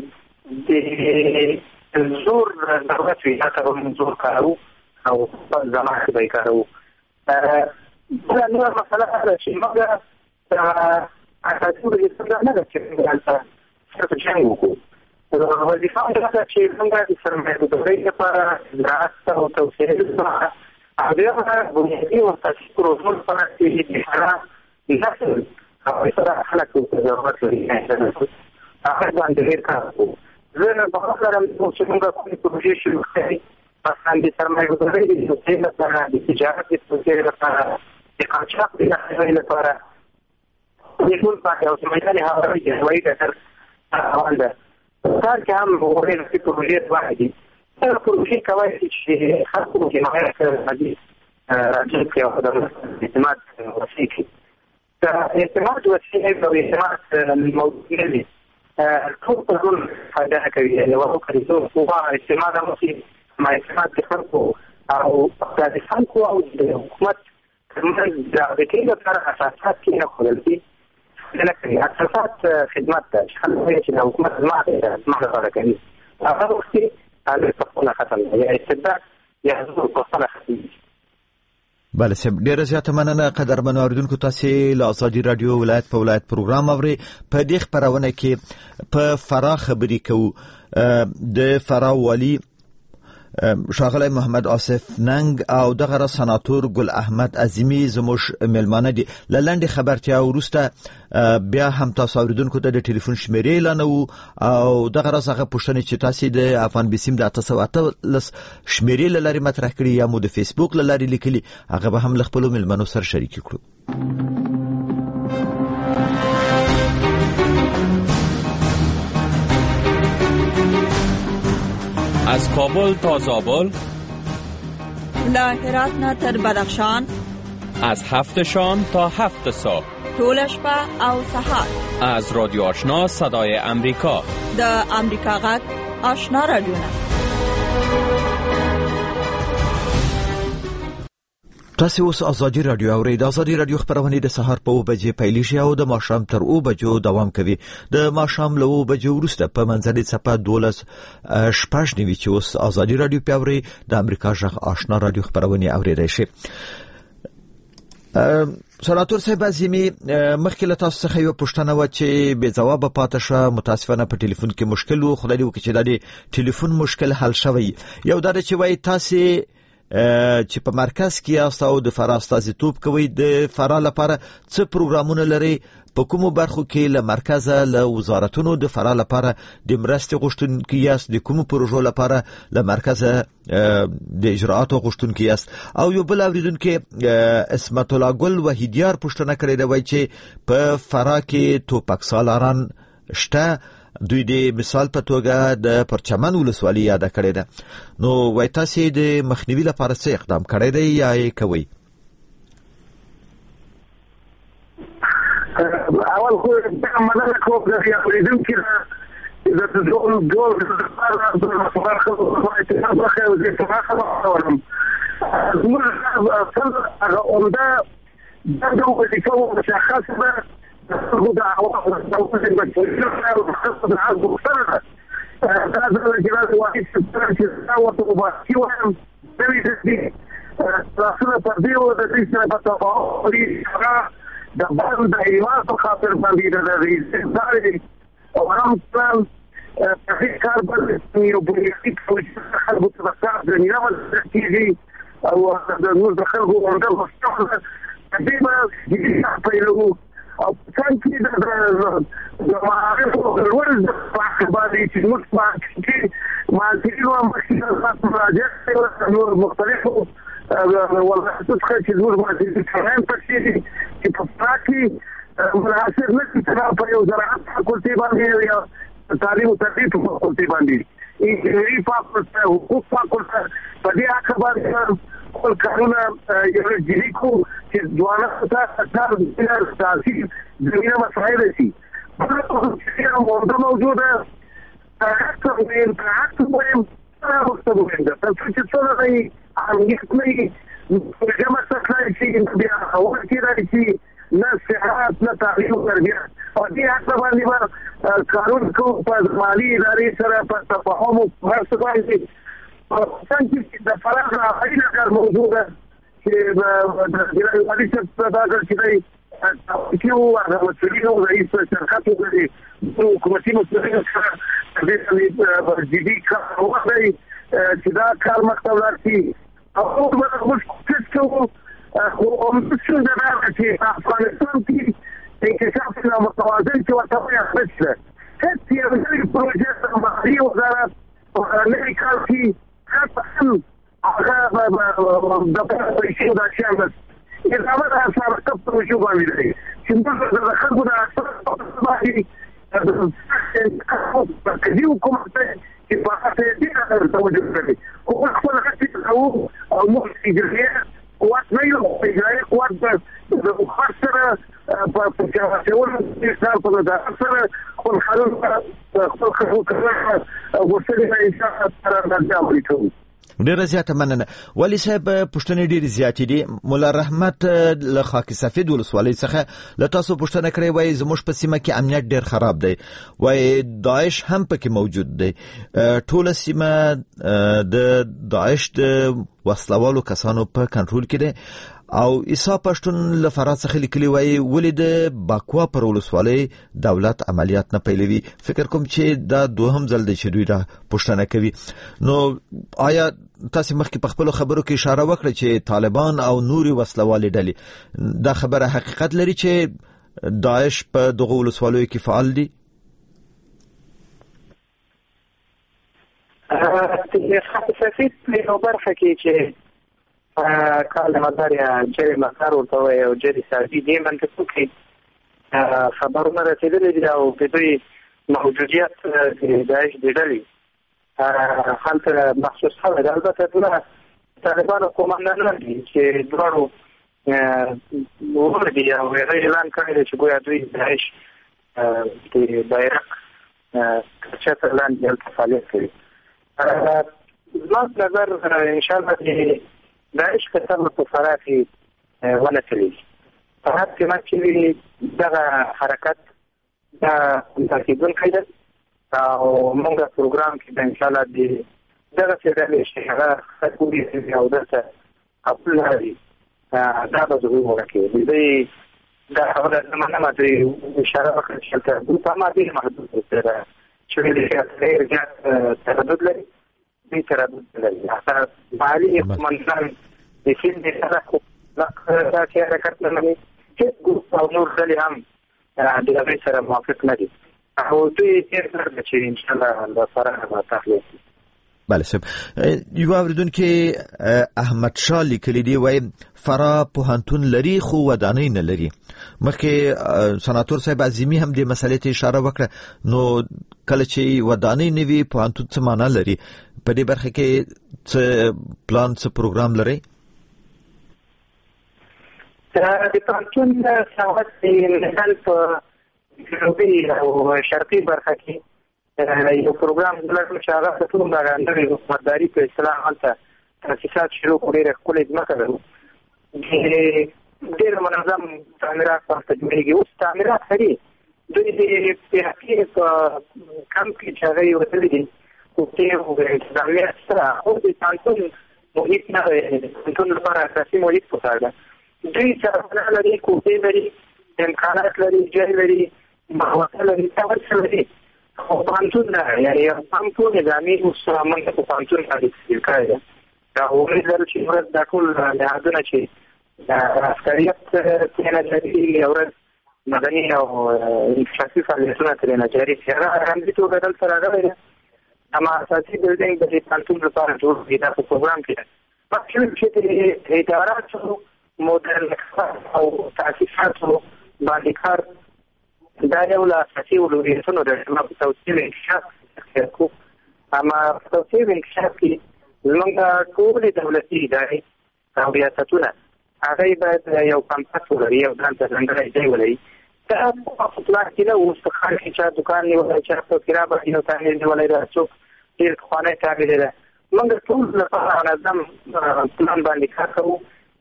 چې د زور دولت وي هغه هم زور کارو او په زمانه کې به کارو دا نو مسله ده چې موږ اساسي وظیفه نه ده چې دلته څه څنګه وکړو وظیفه دا ده چې موږ د سرمایه‌ګذارۍ لپاره زراعت او توسعه لپاره هغه بنیادي او اساسي پروژو لپاره چې د حالات نسل او سره خلک ته ضرورت لري هغه باندې ډېر کار کوو زه په خپل لرم چې موږ کومې پروژې شروع کړې مثلا د سرمایه‌ګذارۍ د توسعې لپاره د تجارت د توسعې لپاره د قاچاق د مخنیوي لپاره ټول پاک او سمېدلې هغه چې هوایي ډګر روان ده کار کې هم وګورئ چې پروژې واحدي دا پروژې کوي چې خلکو کې مهارت راځي راځي چې خدای اعتماد وسیکي اعتماد وسیله او اعتماد موجود نه دي ټول ټول فائدہ کوي یو کوي او اعتماد مو ما اعتماد خلکو او د خلکو او د حکومت د رابطې لپاره اساسات کې نه خلل دي نه کوي اساسات خدمت ده خلک چې د حکومت ما لپاره کوي هغه وخت علي تقول ختم یا استبداد یا حضور په ختم. بله سم ډیره زیاته مننه قدرمن اوریدونکو تاسو له ازادي رادیو ولایت په ولایت پروګرام اوري په دې خبرونه کې په فرا خبري کوو د فرا والی شاغلی محمد آصف ننگ او دغه سناتور ګل احمد عظیمی زموش ملمانه دي لنډه خبرتیا ورسته بیا هم تاسو اوریدونکو ته د ټلیفون شمیرې اعلانو او دغه راځه پوښتنه چې تاسو د افغان بسیم د 888 شمیرې لاري مطرح کړی یا مو د فیسبوک لاري لیکلي هغه به هم خپل ملمنو سره شریک کړو. از کابل تا زابل، له هرات نه تر بدخشان، از 7 شام تا 7 صبح، طول شپه او سحر، از رادیو آشنا صدای امریکا، د امریکا غږ آشنا رادیو. تاسو اوس ازادي رادیو اورئ. د ازادي رادیو خبرونه د سهار په 2 بجې پیل شي او د ماښام تر 2 بجو دوام کوي. د ماښام له 2 بجو وروسته په منځنۍ صفه 12 شپږ نیوي چې اوس ازادي رادیو پیاوري د امریکا غږ آشنا رادیو خبرونه اورئ شي. سناتور صاحب عظیمی مخکې له تاسو څخه یو پوښتنه و چې بې ځواب پاتې شوه. متاسفانه په ټلیفون کې مشکل و. خدای دې وکړي چې د ټلیفون مشکل حل شوی. یو دا چې وایي تاسو چې په مرکز کې یاست او د فرا استازیتوب کوي د فرا لپاره څه پروګرامونه لري؟ په کومو برخو کې له مرکزه له وزارتونو د فرا لپاره د مرستې غوښتونکي یاست؟ د کومو پروژو لپاره له مرکزه د اجراءاتو غوښتونکي یاست؟ او یو بل اوریدونکي اسمت الله ګل وحیدیار پوښتنه کړې ده، وایي چې په فرا کې توپک سالاران شته. دوی د مثال په توګه د پرچمن ولسوالۍ یاد کړې ده. نو وای تاسو د مخنیوي لپاره څه اقدام کړی دی یا یې کوي؟ اول خو دا مننه کوم چې اوریدونکي د ټول لپاره د مخالفت برخه او د تفاهم زموږ هغه عمده د وظیفو مشخصه هو دا او د مشخصه عاد مختلفه هذا الجهاز الوحيد في البلد يتساوى مباشرة بين راسنا ترديو ودريسنا بتفاعلي دبان دايوات خاطر باندې د ریزاري او رامسان په کاربن یو بریټ خلکو ته ځکه د نیول کیږي او د نور د خلکو اندر مستقبل دې ما پیلو او څنګه د معارف او ورز په باندې چې موږ په ما تیرو مخکې راځي نور مختلفو والله تدخل چې نور باندې څنګه پکې چې په پاکي مناسب نه چې په یو زراعت فاکولټي باندې یا تعلیم او تدریس فاکولټي باندې انجینری فاکولټي حقوق فاکولټي په دې اړه باندې خپل کارونه یو جدي کو چې دوانه تاسو د تاسیس زمينه مسایل دي په موجوده تاسو وین تاسو وین تاسو وین دا چې څه راځي امنیت نه جمع سره چې بیا اول کې راځي نه صحت نه تعلیم تربیه او دې اصل باندې قانون کو په مالی ادارې سره په تفاهم او مرسته باندې څنګه د فرض راغلي کار موجوده چې د ریاضي څخه دا چې کیو هغه مسؤلیت رئیس شرکت دی حکومتي مسؤلیت سره د جدي کار وکړي چې دا کار مکتب راځي او موږ څه او څه دا چې افغانستان کې انکشاف له متوازن چې ورته یې هڅه یې پروژه مالي وزارت او امریکا کې خاصه هغه د پیسو د شامل اداره د سابقه پروژو باندې چې موږ د خلکو د اثر باندې د کدي حکومت چې په هغه دې توجه کوي او خپل هڅې کوو او موږ اجرایه قوت نه یو اجرایه قوت د خاص سره په چاوټول د سال په دغه سره خپل خلک خپل خلک ورسره نه انشاء سره راځي کوي. ډیره زیاته مننه. ولی صاحب پښتنې ډیره زیاتې دي. مولا رحمت له خاک سفید ولسوالۍ څخه له تاسو پښتنه کړې وای زموږ په سیمه کې امنیت ډیر خراب دی، وای داعش هم پکې موجود دی. ټول سیمه د داعش د وسلوالو کسانو په کنټرول کې دی او عیسی پښتون له فرات څخه لیکلی وای ولې د باکوا پر ولسوالۍ دولت عملیات نه پیلوي. فکر کوم چې دا دوهم ځل دی چې دوی را پښتنه کوي. نو آیا تاسو مخکې په خپل خبرو کې اشاره وکړه چې طالبان او نوري وسلوالې ډلې دا خبره حقیقت لري چې داعش په دغه ولسوالۍ کې فعال دي؟ د خاک سفید په برخه کې چې کال مدار یا جری مقر ورته وي او جری سازي دي منطقو کې خبرونه رسیدلې دي او په دې موجودیت د داعش د ډلې هلته محسوس شوی دی. البته دوه طالبانو قومندانان دي چې دواړو ور دي او اعلان کړی دی چې ګویا دوی داعش د بیرق کچته لاندې هلته فعالیت کوي. زما نظر انشاءالله داعش کتاب په فرات کې ونه تللی. فرات کې ما چې دغه حرکت دا تاکیدونکی ده او موږ پروګرام کې انشاءالله دغه څه ډلې چې هغه خپلې او دلته خپل لري دا به ضرور وکړي. دوی دا خبره زمانه ماته اشاره وکړه چې تاسو په ما دې محدود سره چې دې ډېر زیات تردد لري دې تردد لري. حتی مالي قومندان د فیل د سره دا چې حرکت نه لري چې ګروپ او نور ډلې هم د هغې سره موافق نه دي او دوی ډېر درد چې انشاءالله د فراه تحلیل. بله صاحب یو اوریدونکي احمد شاه لیکلی دی وایي فراه پوهنتون لري خو ودانۍ نه لري. مخکې سناتور صاحب عظیمی هم دې مسلې ته اشاره وکړه. نو کله چې ودانۍ نه وي پوهنتون څه معنا لري؟ په دې برخه کې څه پلان څه پروګرام لري؟ د پوهنتون سواد د نظام په جنوبي او شرقي برخه کې یو پروګرام لرم چې هغه د ټول باندې حکومتداري په اصطلاح هلته تاسیسات شروع کړي ښکلې ځمکه لرو. ډېر منظم تعمیرات ورته جوړېږي. اوس تعمیرات لري دوی د پیاکې په کمپ کې چې هغه یې وتلي دي کوټې او انتظامیه سره او د پوهنتون محیط نه د پوهنتون لپاره اساسي محیط پکار ده. دوی چارپایان لري، کوټې لري، امکانات لري، ځای لري، محوطه لري، هر څه لري. خو پوهنتون نه یعنې پوهنتون نظامي اوس موږ په پوهنتون باندې تشکیل کړی ده. دا امید لرو چې ورځ دا ټول نهادونه چې د عسکریت ترېنه جاري او ورځ مدني او انکشافي فعالیتونه ترېنه جاري شي. هغه رمزي توګه دلته راغلی ده. اما اساسي بلډینګ د دې پوهنتون لپاره جوړ شي. دا په پروګرام کې ده. مخکې چې د اداراتو مدرن او تاسیساتو باندې کار دا یو له اساسي اولویتونو ده چې موږ په توسعه انکشاف کوو. اما په توسعه انکشاف کې زموږ ټولې دولتي ادارې او ریاستونه هغه باید یو کمپس ولري او ځان ته ځانګړی ځای ولري. دا په پلان کې نه اوس په ښار کې چا دوکان نیولی، چا په کرا باندې یو تعمیر نیولی ده، څوک ډېر پخوانی تعمیر ده. موږ ټول لپاره منظم پلان باندې کار کوو.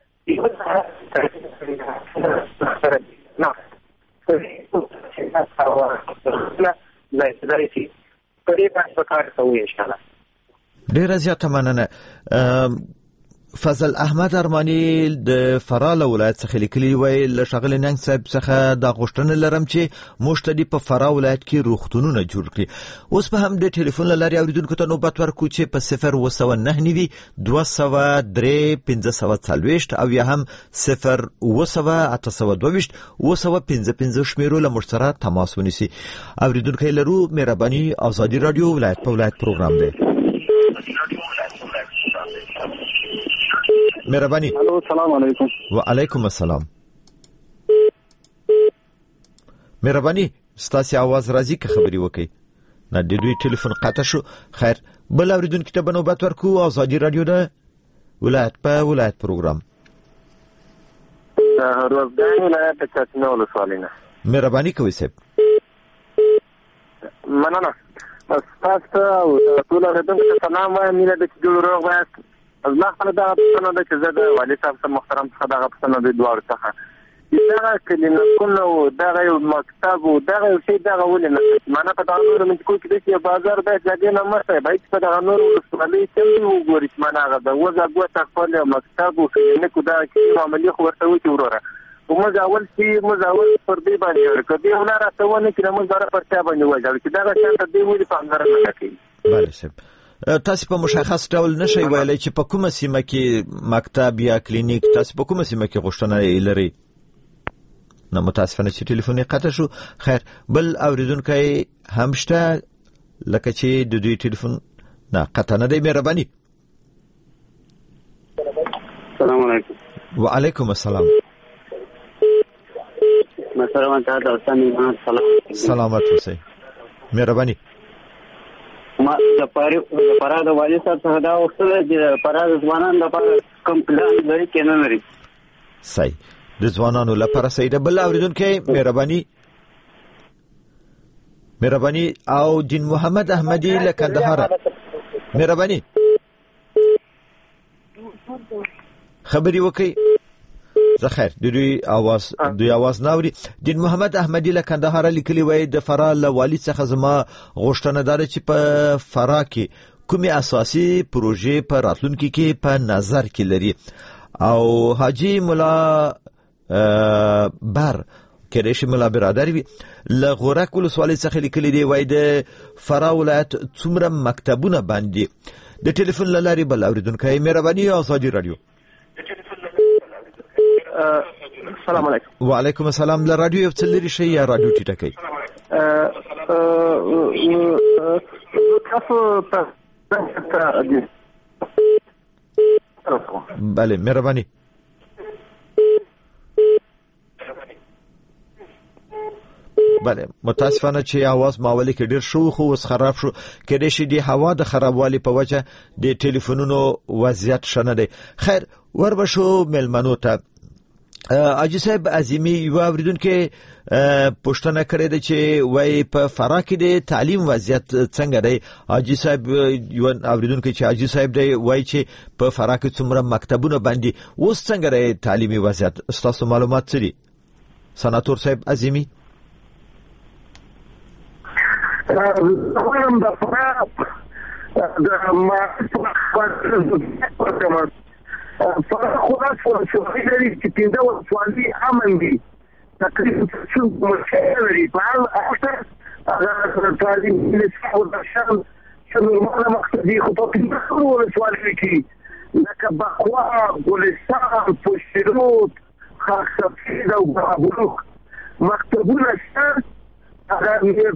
ډیره زیاته مننه. فضل احمد ارمانی د فراه ولایت څخه لیکلی وای له شغل ننګ صاحب څخه د غوښتنه لرم چې مشتدي په فراه ولایت کې روغتونونه جوړ کړي. اوس په هم د ټلیفون لاري اوریدونکو ته نوبت ورکو چې په 009 203 540 او یا هم 0 822 شمیرو له مشترک تماس ونیسي. اوریدونکو لرو مهرباني آزادی رادیو ولایت په ولایت پروګرام دی. مهرباني. الو السلام علیکم. وعلیکم السلام. مهرباني ستاسو आवाज راځي که خبري وکي. نه د دوی ټلیفون قطع شو. خیر بل اوریدونکو ته بنوبت ورکو. آزادی رادیو ده ولایت په ولایت پروګرام. روزګان ولایت چتنه ولسوالینا مهرباني کوي صاحب مننه تاسو ټول غوډم سلام وایم مینه د جوړ روغ وایست الله خپل دا پښتنه د چې زه د والي صاحب سره محترم څخه دا پښتنه د دوار څخه دا کله کومه دا یو مکتب او دا یو شی دا ولنه معنا په تاسو من کو کې چې بازار د ځای نه مرته باید په دا نور ولسوالۍ ته وګورئ معنا دا وځه غوته خپل مکتب او نه کو دا چې عملی خو ورته وتی وروره ومزاول پر دې باندې ورکړي ونه راځونه چې موږ دره پرچا باندې وځو چې دا څنګه دې ویل په اندر نه کوي بله صاحب تاسو په مشخص ډول نشئ ویلای چې په کومه سیمه کې مکتب یا کلینیک تاسو په کومه سیمه کې غوښتنه لري نو متاسفانه چې ټلیفون قطع شو خیر بل اوریدونکو همشته لکه چې د دوی ټلیفون نه قطع نه دی مهرباني السلام علیکم وعلیکم السلام مسلمان ته د اوسنی سلامت اوسئ مهرباني ما د پاره د والي صاحب څخه دا وختله چې پاره د ځوانانو لپاره کوم پلان لري کې نه لري صحیح د ځوانانو لپاره صحیح بل اوریدونکو مهرباني او دین محمد احمدی له کندهار مهرباني خبري وکي زه خیر دوی आवाज ناوري دین محمد احمدی له کندهار لیکلی وای د فراه له والي څخه زما غوښتنه ده چې په فراه کې کومه اساسي پروژې په راتلونکي کې په نظر کې لري او حاجی مولا بر کریش مولا برادر وی له غورک ولسوالۍ څخه لیکلی دی وای د فراه ولایت څومره مکتبونه باندې د ټلیفون لاري بل اوریدونکو مهرباني ازادي رادیو السلام علیکم وعلیکم السلام له رادیو یو څه لري شي یا رادیو ټیټه کوي بله مهرباني بله متاسفانه چې आवाज ماولي کې ډیر شو خو وس خراب شو کله چې دی هوا د خرابوالي په وجه د ټلیفونونو وضعیت شنه دی خیر وربشو ملمنو ته اجي صاحب عظیمی یو اوریدونکو پښتنه کړې ده چې وای په فراه کې د تعلیم وضعیت څنګه دی اجي صاحب یو اوریدونکو چې اجي صاحب دی وای چې په فراه کې څومره مکتبونه باندې اوس څنګه دی تعلیمي وضعیت تاسو معلومات څه دي سناتور صاحب عظیمی زمونږ د فراه د فراه خلاص ورسوالي لري چې پنځه ورسوالي امن دي تقریبا څو مشکل لري په اخر هغه تعلیم نسبت او د شان نورمال مقصدي خو په پنځه ورسوالي کې لکه بخوا ګلستان پوشرود خاصفید او بابلوک مکتبونه شته هغه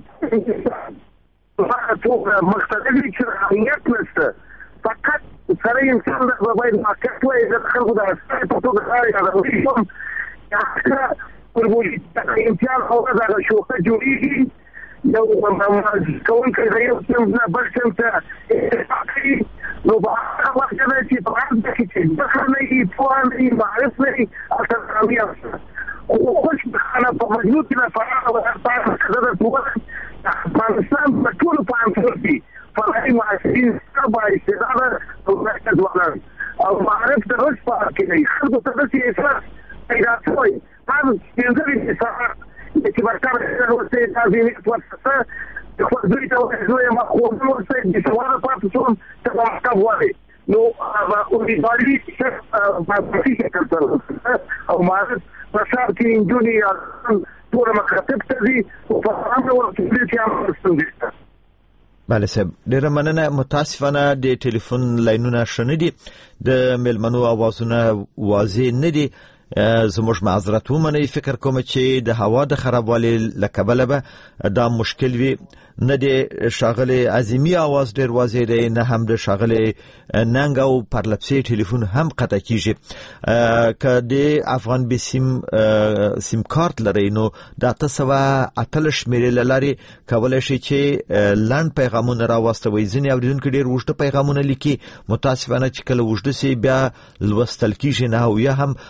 مقصدي چې اهمیت نشته فقط سره انسان د باید مارکیټ وای د خلکو د اساس په توګه راځي دا وشم هغه وربولي امتیاز او دا شوخه جوړیږي یو کوم کې دا یو څه نه بل څه ته نو په هغه وخت کې چې په هغه کې د خلنۍ په اړه معرف نه اثر راوي او خوش بخانه په مجلس کې فراه او تاسو د افغانستان په ټول پانځوري فرهنګ معاصرین سبا استعداد او ځوانان او معرف د روش په کې نه خلکو ته د احساس پیدا شوی هغه څنګه چې ورکړل شوی د ځینې څه خو دوی ته وایي ما خو نو څه د څواره پاتې شوم ته ماته وایي نو او دې باندې څه په فکر کړو او معرف پرشار کې انجونی ټول مکاتب ته دي او په هغه وخت کې چې هم ستونزه بله صاحب ډیره مننه متاسفانه د ټلیفون لاینونه شنه دي د ملمنو اوازونه واضح نه دي زموږ معذرت ومنئ فکر کوم چې د هوا د خرابوالي لکبله به دا مشکل وي نه د شاغله عظیمی आवाज ډیر واضح دی نه هم د شاغله ننګ او پرلپسې ټلیفون هم قطع کیږي ک د افغان به سیم کارت لري نو د 888 شمیرې لاري کولای شي چې لاند پیغامونه راوستوي ځینې اوریدونکو ډیر وشته پیغامونه لیکي متاسفانه چې کله وشته سي بیا لوستل کیږي نه او یا هم په منځ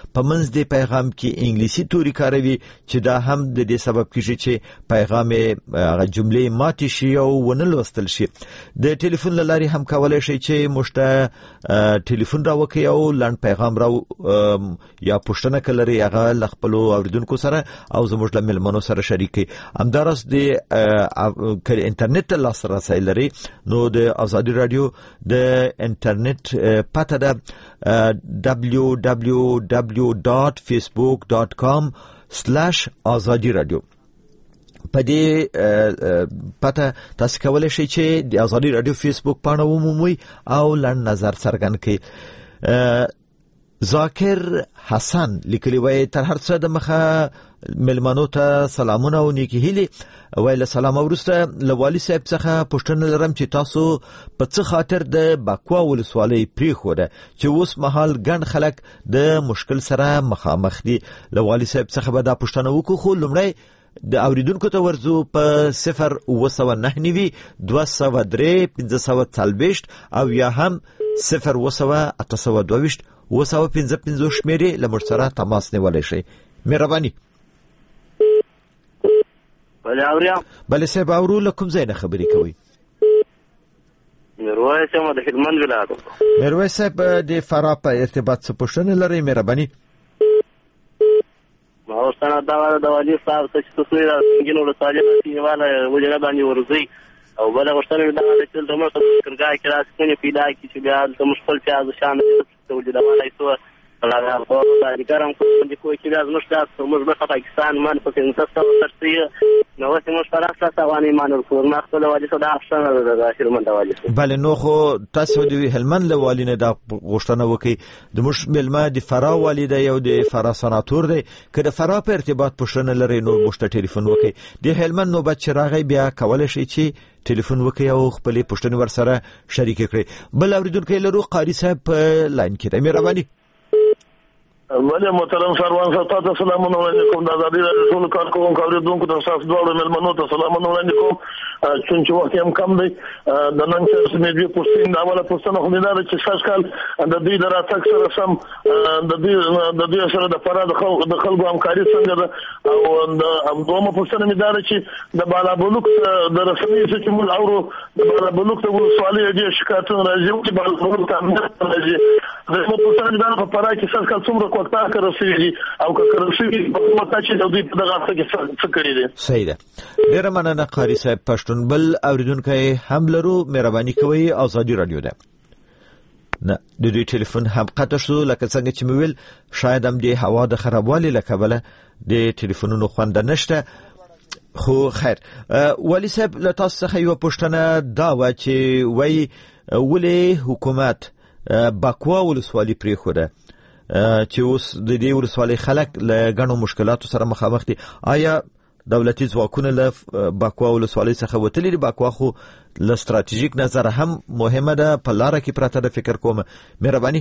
منځ د پیغام کې انګلیسي توري کاروي چې دا هم د دې سبب کیږي چې پیغام هغه جملې ماتې شي او ونه لوستل شي. د ټلیفون لاري هم کولای شي چې مشته ټلیفون راوکي او لاند پیغام راو یا پښتنه کلري هغه خپل اوریدونکو سره او زموږ د ملمنو سره شریکي. همدارس د انټرنیټ لاسرسي لري نو د ازادي رادیو د انټرنیټ پته ده www.facebook.com/azadi-radio. په دې پته تاسو کولای شئ چې د ازادي رادیو فیسبوک پاڼه ومومئ او لړ نظر څرګند کړئ. ذاکر حسن لیکلی وای تر هر څه د مخه ملمنو ته سلامونه او نیکی هیلي. ویل سلام ورسته لوالي صاحب څخه پښتنه لرم چې تاسو په څه خاطر د باکوا ولسوالۍ پریخوده چې اوس مهال ګڼ خلک د مشکل سره مخامخ دي. لوالي صاحب څخه به دا پښتنه وکړو خو لمړی د اوریدونکو ته ورزو په 029 203 540 او یا هم 02822 255 شمیرې لمر سره تماس نیولای شي. مهرباني. بله صاحب اورو لکم زینه خبرې کوي. میرویس هم د هلمند ولایت. میرویس صاحب د فراه په ارتباط څه پوښتنه لرئ؟ مهرباني. ما ورسره دا د والي صاحب څه چې تاسو یې څنګه ولسواله دیواله وجره باندې ورځي او بل غوښتنه دا چې د موږ څنګه کې راځي پیدا کی چې بیا د مشکل چې از شان ته وجدواله ایسو لا په اړیکارم کوم کوی چې از مشکل موږ په پاکستان باندې په انتساب ترسي نو چې موږ پر اساس باندې مانور کور ما خپل والي صدا احسن د هلمند والي. بله نو خو تاسو د هلمند له والي نه دا غوښتنه وکي د موږ ملما د فراه والي دی او د فراه سناتور دی کله فراه په ارتباط پښتنه لري نو موږ ته ټلیفون وکي. د هلمند نو بچ راغی بیا کولای شي چې ټلیفون وکي او خپل پښتنه ور سره شریک کړي. بل اوریدونکو لرو قاری صاحب په لاین کې دی. مهرباني. ولې محترم سروان صاحب تاسو سلامونه علیکم. د ازادي رادیو ټول کارکونکو اوریدونکو ته تاسو ډول ملمنو ته سلامونه علیکم. چې وخت هم کم دی د نن څه مې پوښتنه دا ولا پوښتنه خو نه ده چې شاش کال د دې دراتک سره سم د دې سره د فراد د خلکو همکاري څنګه ده او د دومره پوښتنه مې ده چې د بالا بلوک د رسمي چې موږ اورو د بالا بلوک ته ولسوالۍ دې شکایتونه راځي چې بالا بلوک ته راځي. د پوښتنه ده په فراد کې شاش کال څومره کوټه کړی او کړی په ماته چې د دې په دغه څه کې څه کړی دي. صحیح ده. ډیر مننه قاری صاحب. پښتون بل اوریدونکو هم لرو. مهرباني کوئ ازادي رادیو ده. نه د دې ټلیفون هم قطع شو لکه څنګه چې مویل شاید هم د هوا د خرابوالي لکبله د ټلیفونونو خوند نشته. خو خیر ولی صاحب له تاسو څخه یو پوښتنه دا و چې وای ولې حکومت باکوا ولسوالۍ پریخوده چې اوس د دې ولسوالۍ خلک له غنو مشکلاتو سره مخامخ دي. آیا دولتي ځواکونه له باکوا ولسوالۍ څخه وتلي دي؟ باکوا خو له ستراتیژیک نظر هم مهمه ده په لار کې پراته ده فکر کوم. مهرباني.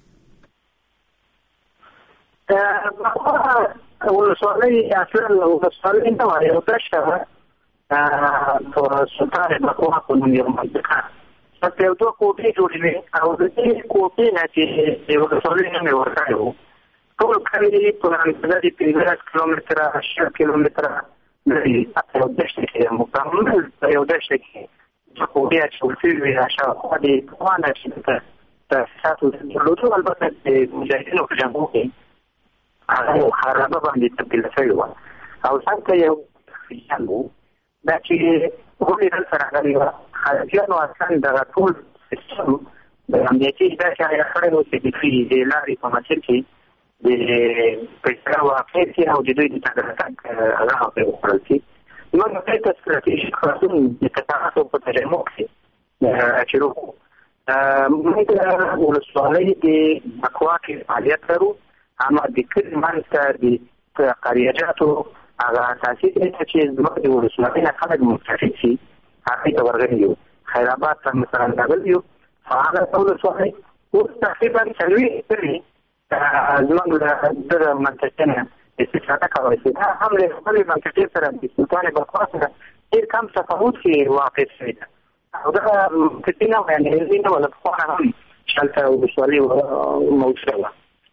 باکوا ولسوالۍ اصلا ولسوالۍ نه وایي او تاسو په سلطان باکوا په نوم یو منطقه په یو دوه کوټې جوړې او د دې کوټې نه چې یو ولسوالۍ نه ورکړو ټول کلی په اندازه د 15 کیلومتره 10 کیلومتره لري. یو دشت کې مکمل یو دشت کې چې کوټې چې ورسېږي راشه خو دې قوانه چې تاسو د لوټو البته د مجاهدینو په جنګ کې هغه خرابه باندې تبدیل شوی و او څنګه یو فیانو دا چې ولې تل سره غلي و خارجيانو اصلا د ټول سیستم د امنیتي ادارې سره یو څه د لارې په مسیر کې د پیسې واقعي او د دوی د تګراتک راځي ورسي. نو نو تاسو ستراتیژیک خاصون د تاسو په تجربه کې چې موږ ولسوالۍ د باکوا کې فعالیت لرو. اما د کلي منځته د قریاجاتو هغه اساسي چې زموږ د ولسوالۍ نه خلک مستفید شي هغه ته ورغلي یو. خیر آباد ته مثلا راغلي یو فعاله ولسوالۍ اوس تقریبا څلوي کړي زموږ د منطقې نه استفاده کوي. دا هم له خپل منطقې سره د سلطان باکوا سره ډېر کم تفاوت کې واقع شوی ده او دا کتنه باندې نه ولا په هم شالته ولسوالۍ موجوده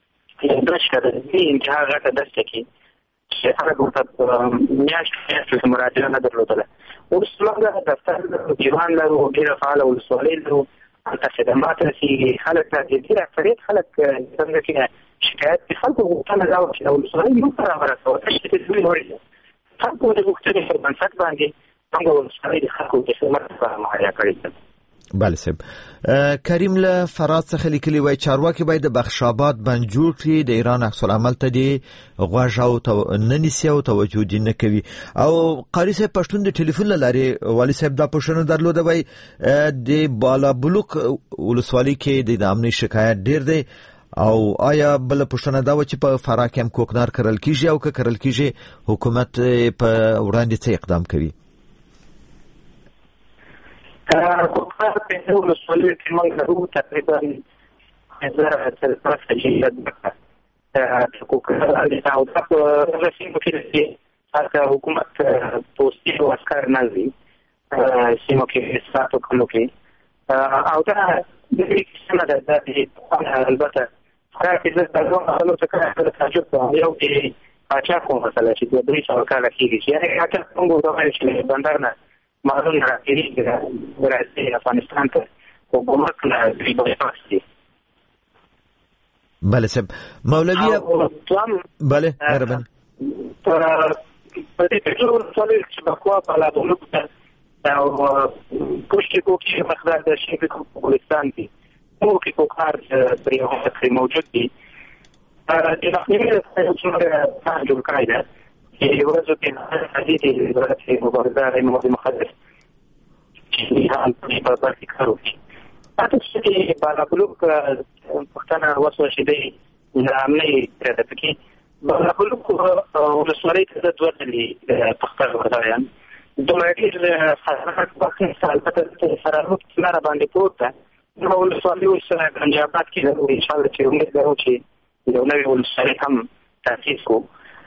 دشته د انتها غټه دشته کې چې هغه ورته میاشتې مراجعه نه درلودله. اوس موږ دفتر دیوان لرو، ډېره فعاله ولسوالۍ لرو، هلته خدمات رسېږي. خلک ته ډېر اکثریت خلک څنګه چې شکایت د خلکو غوښتنه دا وه چې د ولسوالۍ موږ ته رابرسوه، دشتې ته دوی وړي خلکو د غوښتنې پر بنسټ باندې موږ ولسوالۍ د خلکو د خدمت لپاره مهیا کړې ده. بله صاحب، کریم له فراد څخه لیکلي وای چارواکي باید د بخشاباد بند جوړ کړي، د ایران عکس العمل ته دی غوږ او نه نیسي او توجه دې نه کوي. او قاری صاحب پښتون د ټلیفون له لارې والي صاحب دا پوښتنه درلوده، وای د بالابلوک ولسوالۍ کې د امنیت شکایت ډیر دی، او آیا بل پوښتنه دا و چې په فراه کې هم کوکنار کرل کیږي، او که کرل کیږي حکومت په وړاندې څه اقدام کوي؟ کوکنار په ولسوالۍ کې موږ لرو تقریبا 1000 جهیلات ده کوکنار او دا په رسمي کې چې حکومت پوسټي او عسكر نه دي سیمو کې ساتو کوم کې او دا د دې څخه د البته راځي د تاسو خپل څخه تعجب کوي او چې اچھا کوم مثلا چې د دوی سره کار کوي چې اچھا څنګه دا چې بندر نه معلوم راځي راځي افغانستان ته حکومت نه دی بایپاس. بله صاحب، مولوی بله مهربان په دې ټول څه چې بخوا په لا بلوک او کوشش کوي مقدار د شي په افغانستان کې او کې کوکار په یو وخت کې موجود دي. د نخنیمه د څومره جوړ کړی ده چې یو ورځ په حدیث د ورځې مبارزه د موضوع مخدر چې حال په برخه کارو کې تاسو چې بالابلوک پښتنه وسو شي دی نامني تر دې بالابلوک ولسوالۍ ته د دوه ډلې پښتنه ورځایان دوه ډېر خطرناک وخت البته سرحد لاره باندې پروت ده. نو ولسوالۍ اوس ګنجاباد کې ده، ان شاء الله چې امید لرو چې یو نوی ولسوالۍ هم تاسیس کو.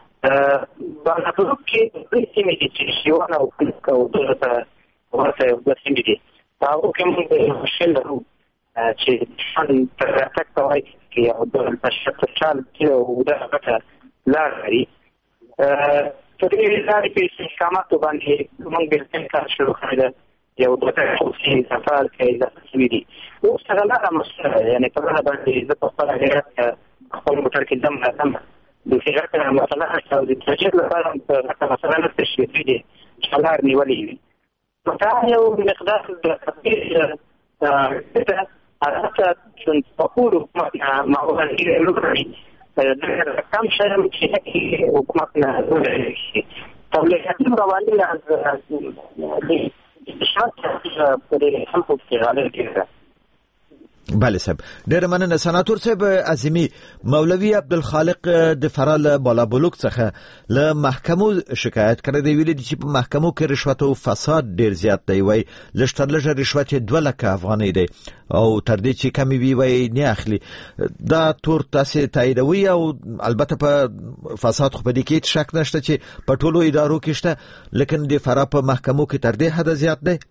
بالابلوک کې د سیمې چې شیوان او کلیک او دغه ورته د سیمې دي هغه کوم د شل لرو چې څنګه تر تک وایي چې او د بشرت چال کې او د هغه لاري په دې لاري په استقامت باندې موږ به کار شروع کړو. یو دوه خصوصي سفر کې د سویدي او څنګه لا مسله یعنی په هغه باندې د خپل هیات خپل موټر کې دم راځم د فکر مثلا چې د تجربه لپاره مثلا د تشویق دي شلار نیولې دا یو مقدار د تفکر د حالات چې په کورو ما وایي د کم شرم چې حکومت نه ورشي تبلیغات رواني د شاته په دې هم په کې غالي کېږي. بله صاحب، ډېر مننه. سناتور صاحب عظیمی، مولوی عبدالخالق د فراه بالابلوک څخه له محکمو شکایت کړی دی، ویلي چې په محکمو کې رشوت او فساد ډېر زیات دی، وای لږ تر لږه رشوت 2 لک افغانۍ دی او تر دې چې کمی وي وای نه اخلي. دا تور تاسو تاییدوي او البته په فساد خو په دې کې شک نشته چې په ټولو ادارو کې شته، لیکن د فراه په محکمو کې تر دې حد زیات دی.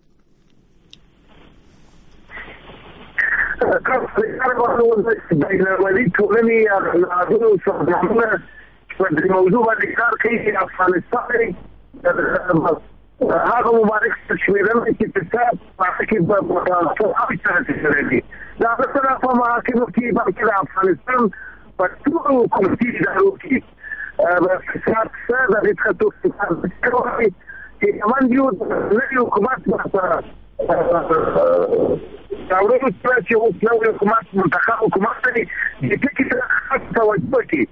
بینالمللي ټولنې هغه سازمانونه په دې موضوع باندې کار کوي. افغانستان هغه مبارک تشویرونه چې په تاسو کې په اړه څه دا سره په محاکمو کې باندې افغانستان په ټولو کومتي ادارو کې فساد سره د خطو کوي چې من یو د حکومت په داورو چې اوس نو حکومت منتخب حکومت دی چې کې توجه کوي.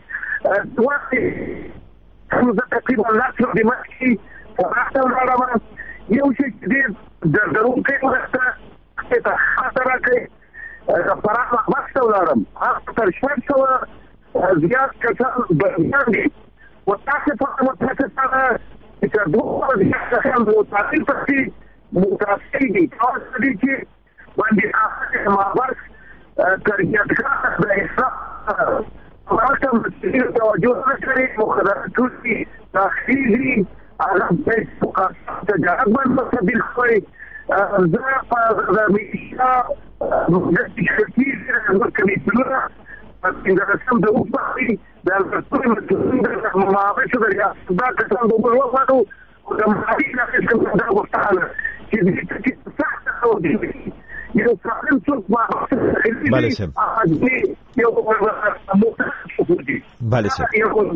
زه تقریبا لاسو د مخکې په راځو راځم یو چې دې د دروکې ورته ته خاطر کوي د فراه مخته ولرم هغه تر شپږ زیات کسان باندې وتاسو په متاسفانه چې دوه زیات کسان وو تاسو په متاسفي دي تاسو دې چې باندې مابرس کارګران د احساس راځم چې توجه کوي مخدرات ټولي تخفيفي على بيت تجارب مستقبل خوي زه په مېشا د کثیر مرکبي پلوه څنګه د وپاړي د ټول ماوي چې دا کسان د وګړو وړو د ماري نه څنګه دا وستاله چې د څه او دی یو څه څوک ما بله سم یو بله سم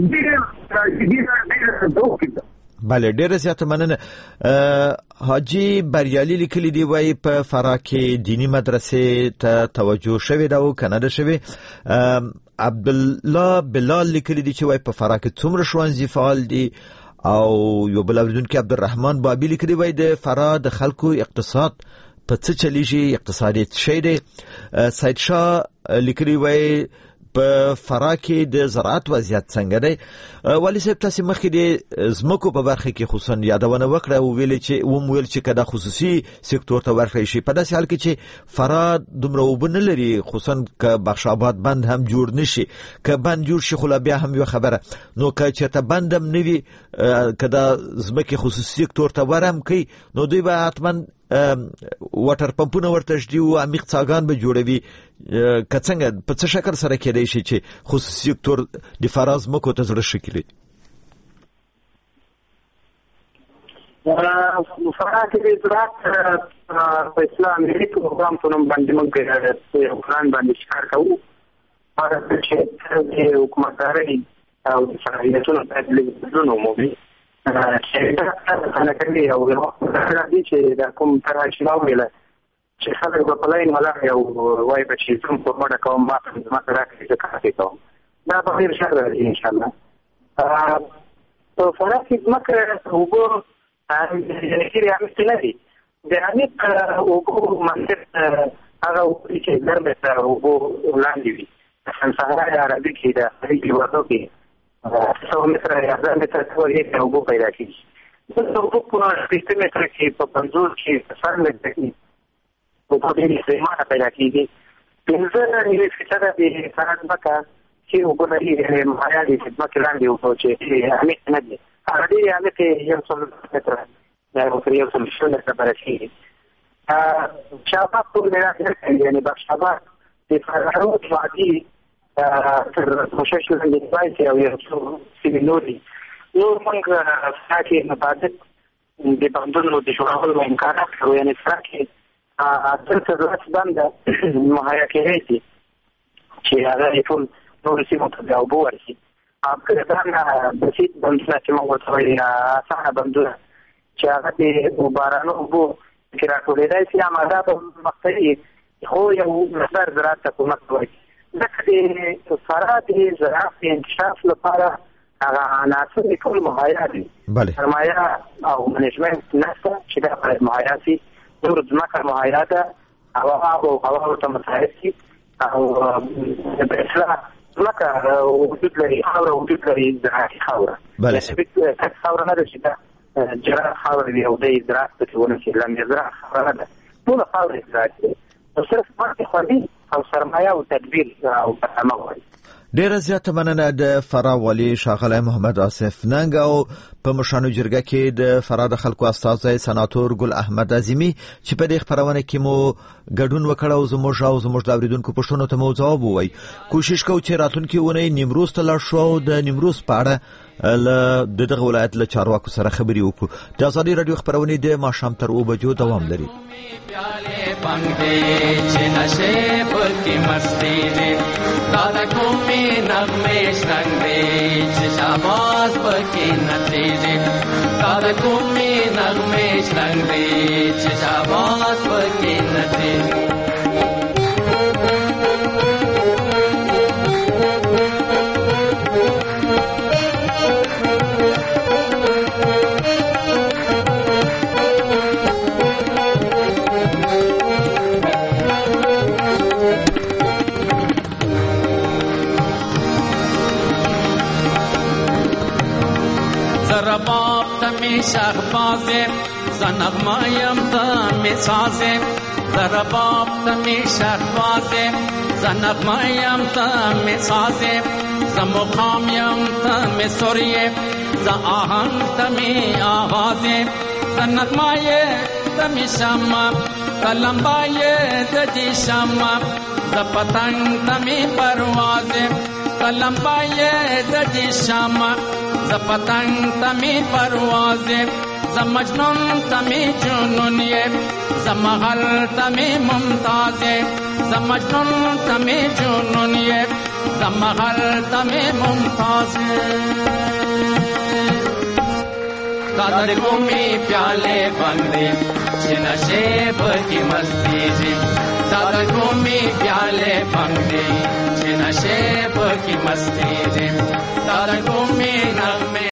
بله ډیره زیاته مننه. حاجی بریالي لیکلي دی وای په فراه کې دینی مدرسې ته توجه شوې ده او کنه ده شوې. عبدالله بلال لیکلي دی چې وای په فراه کې څومره ښوونځي فعال دي او یو بل اوریدونکي عبدالرحمن بابي لیکلي وای د فراه د خلکو اقتصاد په څه چلیږي، اقتصادي شی دی. سید شاه لیکلي وای په فراه کې د زراعت وضعیت څنګه دی. والي صاحب تاسو مخکې د زمکو په برخه کې خصوصا یادونه وکړه او ویل چې کدا خصوصي سکتور ته ورکړی شي په داسې حال کې چې فراه دومره وبنه لري، خصوصا که بخش آباد بند هم جوړ نشي، که بند جوړ شي خو بیا هم یو خبره نو که چېرته بند هم نه وي کدا زمکې خصوصي سکتور ته ورم کوي نو دوی به حتما واټر پمپونه ورته جدي او عمیق څاګان به جوړوي. که څنګه په څه شکل سره کېدای شي چې خصوصي سکتور د فراه زمکو ته زړه ښه کړي؟ فراه کې د زراعت په اسلامي پروګرام په نوم باندې موږ یو پلان باندې کار کوو چې د حکومتدارۍ او د فعالیتونو په بدلون ومومي چې دا کوي او راځي چې دا کوم تراشي ویل چې خلک په پلاین ولاړ او وای په چې څوم په ماده کوم ما راکړي چې کار کوي دا به ډیر ښه راځي ان شاء الله. په فراه کې مکه وګورو چې هغه نه دي د عمیق وګورو منطق هغه چې درمه سره وګورو لاندې وي صحرا عربي کې د خلیج وادو کې 100 متره یا 1000 متره ټول یې وګورو پیدا کیږي. د وګورو په 50 متره کې په 50 کې سر متره کې په دې کې ما پیدا کیږي. پنځه نیمه فیصده د فراه مکه چې وګورو یې مهیا دي چې مکه لاندې وګورو چې عمیق نه دي هغه دې هغه کې یو څو متره یو څو یو څو متره برسي شابه ټول نه راځي یعنی بخشابه د فراه وادي تر مشاشو د پایته او یو څو سیمینوري نور موږ ساکي مبادت د بندونو د جوړولو امکانات لرو یعنی ساکي تر څو باندې مهیا کېږي چې هغه ټول نور سیمو ته او بورسي افغانستان بسيط بندونه چې موږ ته وایي اسانه بندونه چې هغه د بارانو وبو چې راټولې دي چې اماده په مختلفي خو یو مقدار زراعت ته کومک کوي. ځکه د فراه د زراعت انکشاف لپاره هغه عناصر ټول مهیا دي. سرمایه او منیجمنت نشته چې دا باید مهیا شي. نور ځمکه مهیا ده او هوا ورته مساعد شي او د اصلاح ځمکه وجود لري خاوره وجود لري زراعتي خاوره. بله خاوره نه ده چې دا جراح خاوره دی او د زراعت په ټولنه کې لم زراعت خاوره ده ټول خاوره زراعت دي او صرف مارکه خوندي او سرمایه او تدبیر او برنامه وایي. ډیره زیاته مننه د فراه والي ښاغلی محمد آصف ننګ او په مشانو جرګه کې د فراه د خلکو استازی سناتور ګل احمد اعظمي چې په دې خبرونه کې مو ګډون وکړ او زموږ د اوریدونکو پوښتنو ته مو ځواب ووایي. کوشش کوو چې راتلونکي اونۍ نیمروز ته لاړ شو او د نیمروز په اړه د دغه ولایت له چارواکو سره خبرې وکړو. د ازادي رادیو خبرونه د ماښام تر 2 بجو دوام لري. दादा को में नगमेश रंग दे शाबाश पके नतीजे दादा को में नगमेश रंग दे शाबाश पके नतीजे رباب تمی شهبازه زنغمایم تمی سازه رباب تمی شهبازه زنغمایم تمی سازه زمقامیم تمی سوریه ز آهنگ تمی آوازه زنغمای تمی شما تلمبای دجی شما ز پتنګ تمي پرواز تلمبای د دې شام ز پتنګ تمي پرواز ز مجنون تمي جنون ز مغل تمي ممتاز ز مجنون تمي جنون ز مغل تمي ممتاز داد کومي پیاله باندې چې نشه پکې مستی دي داد کومي پیاله باندې چې نشه پکې مستی دي داد کومي نغمه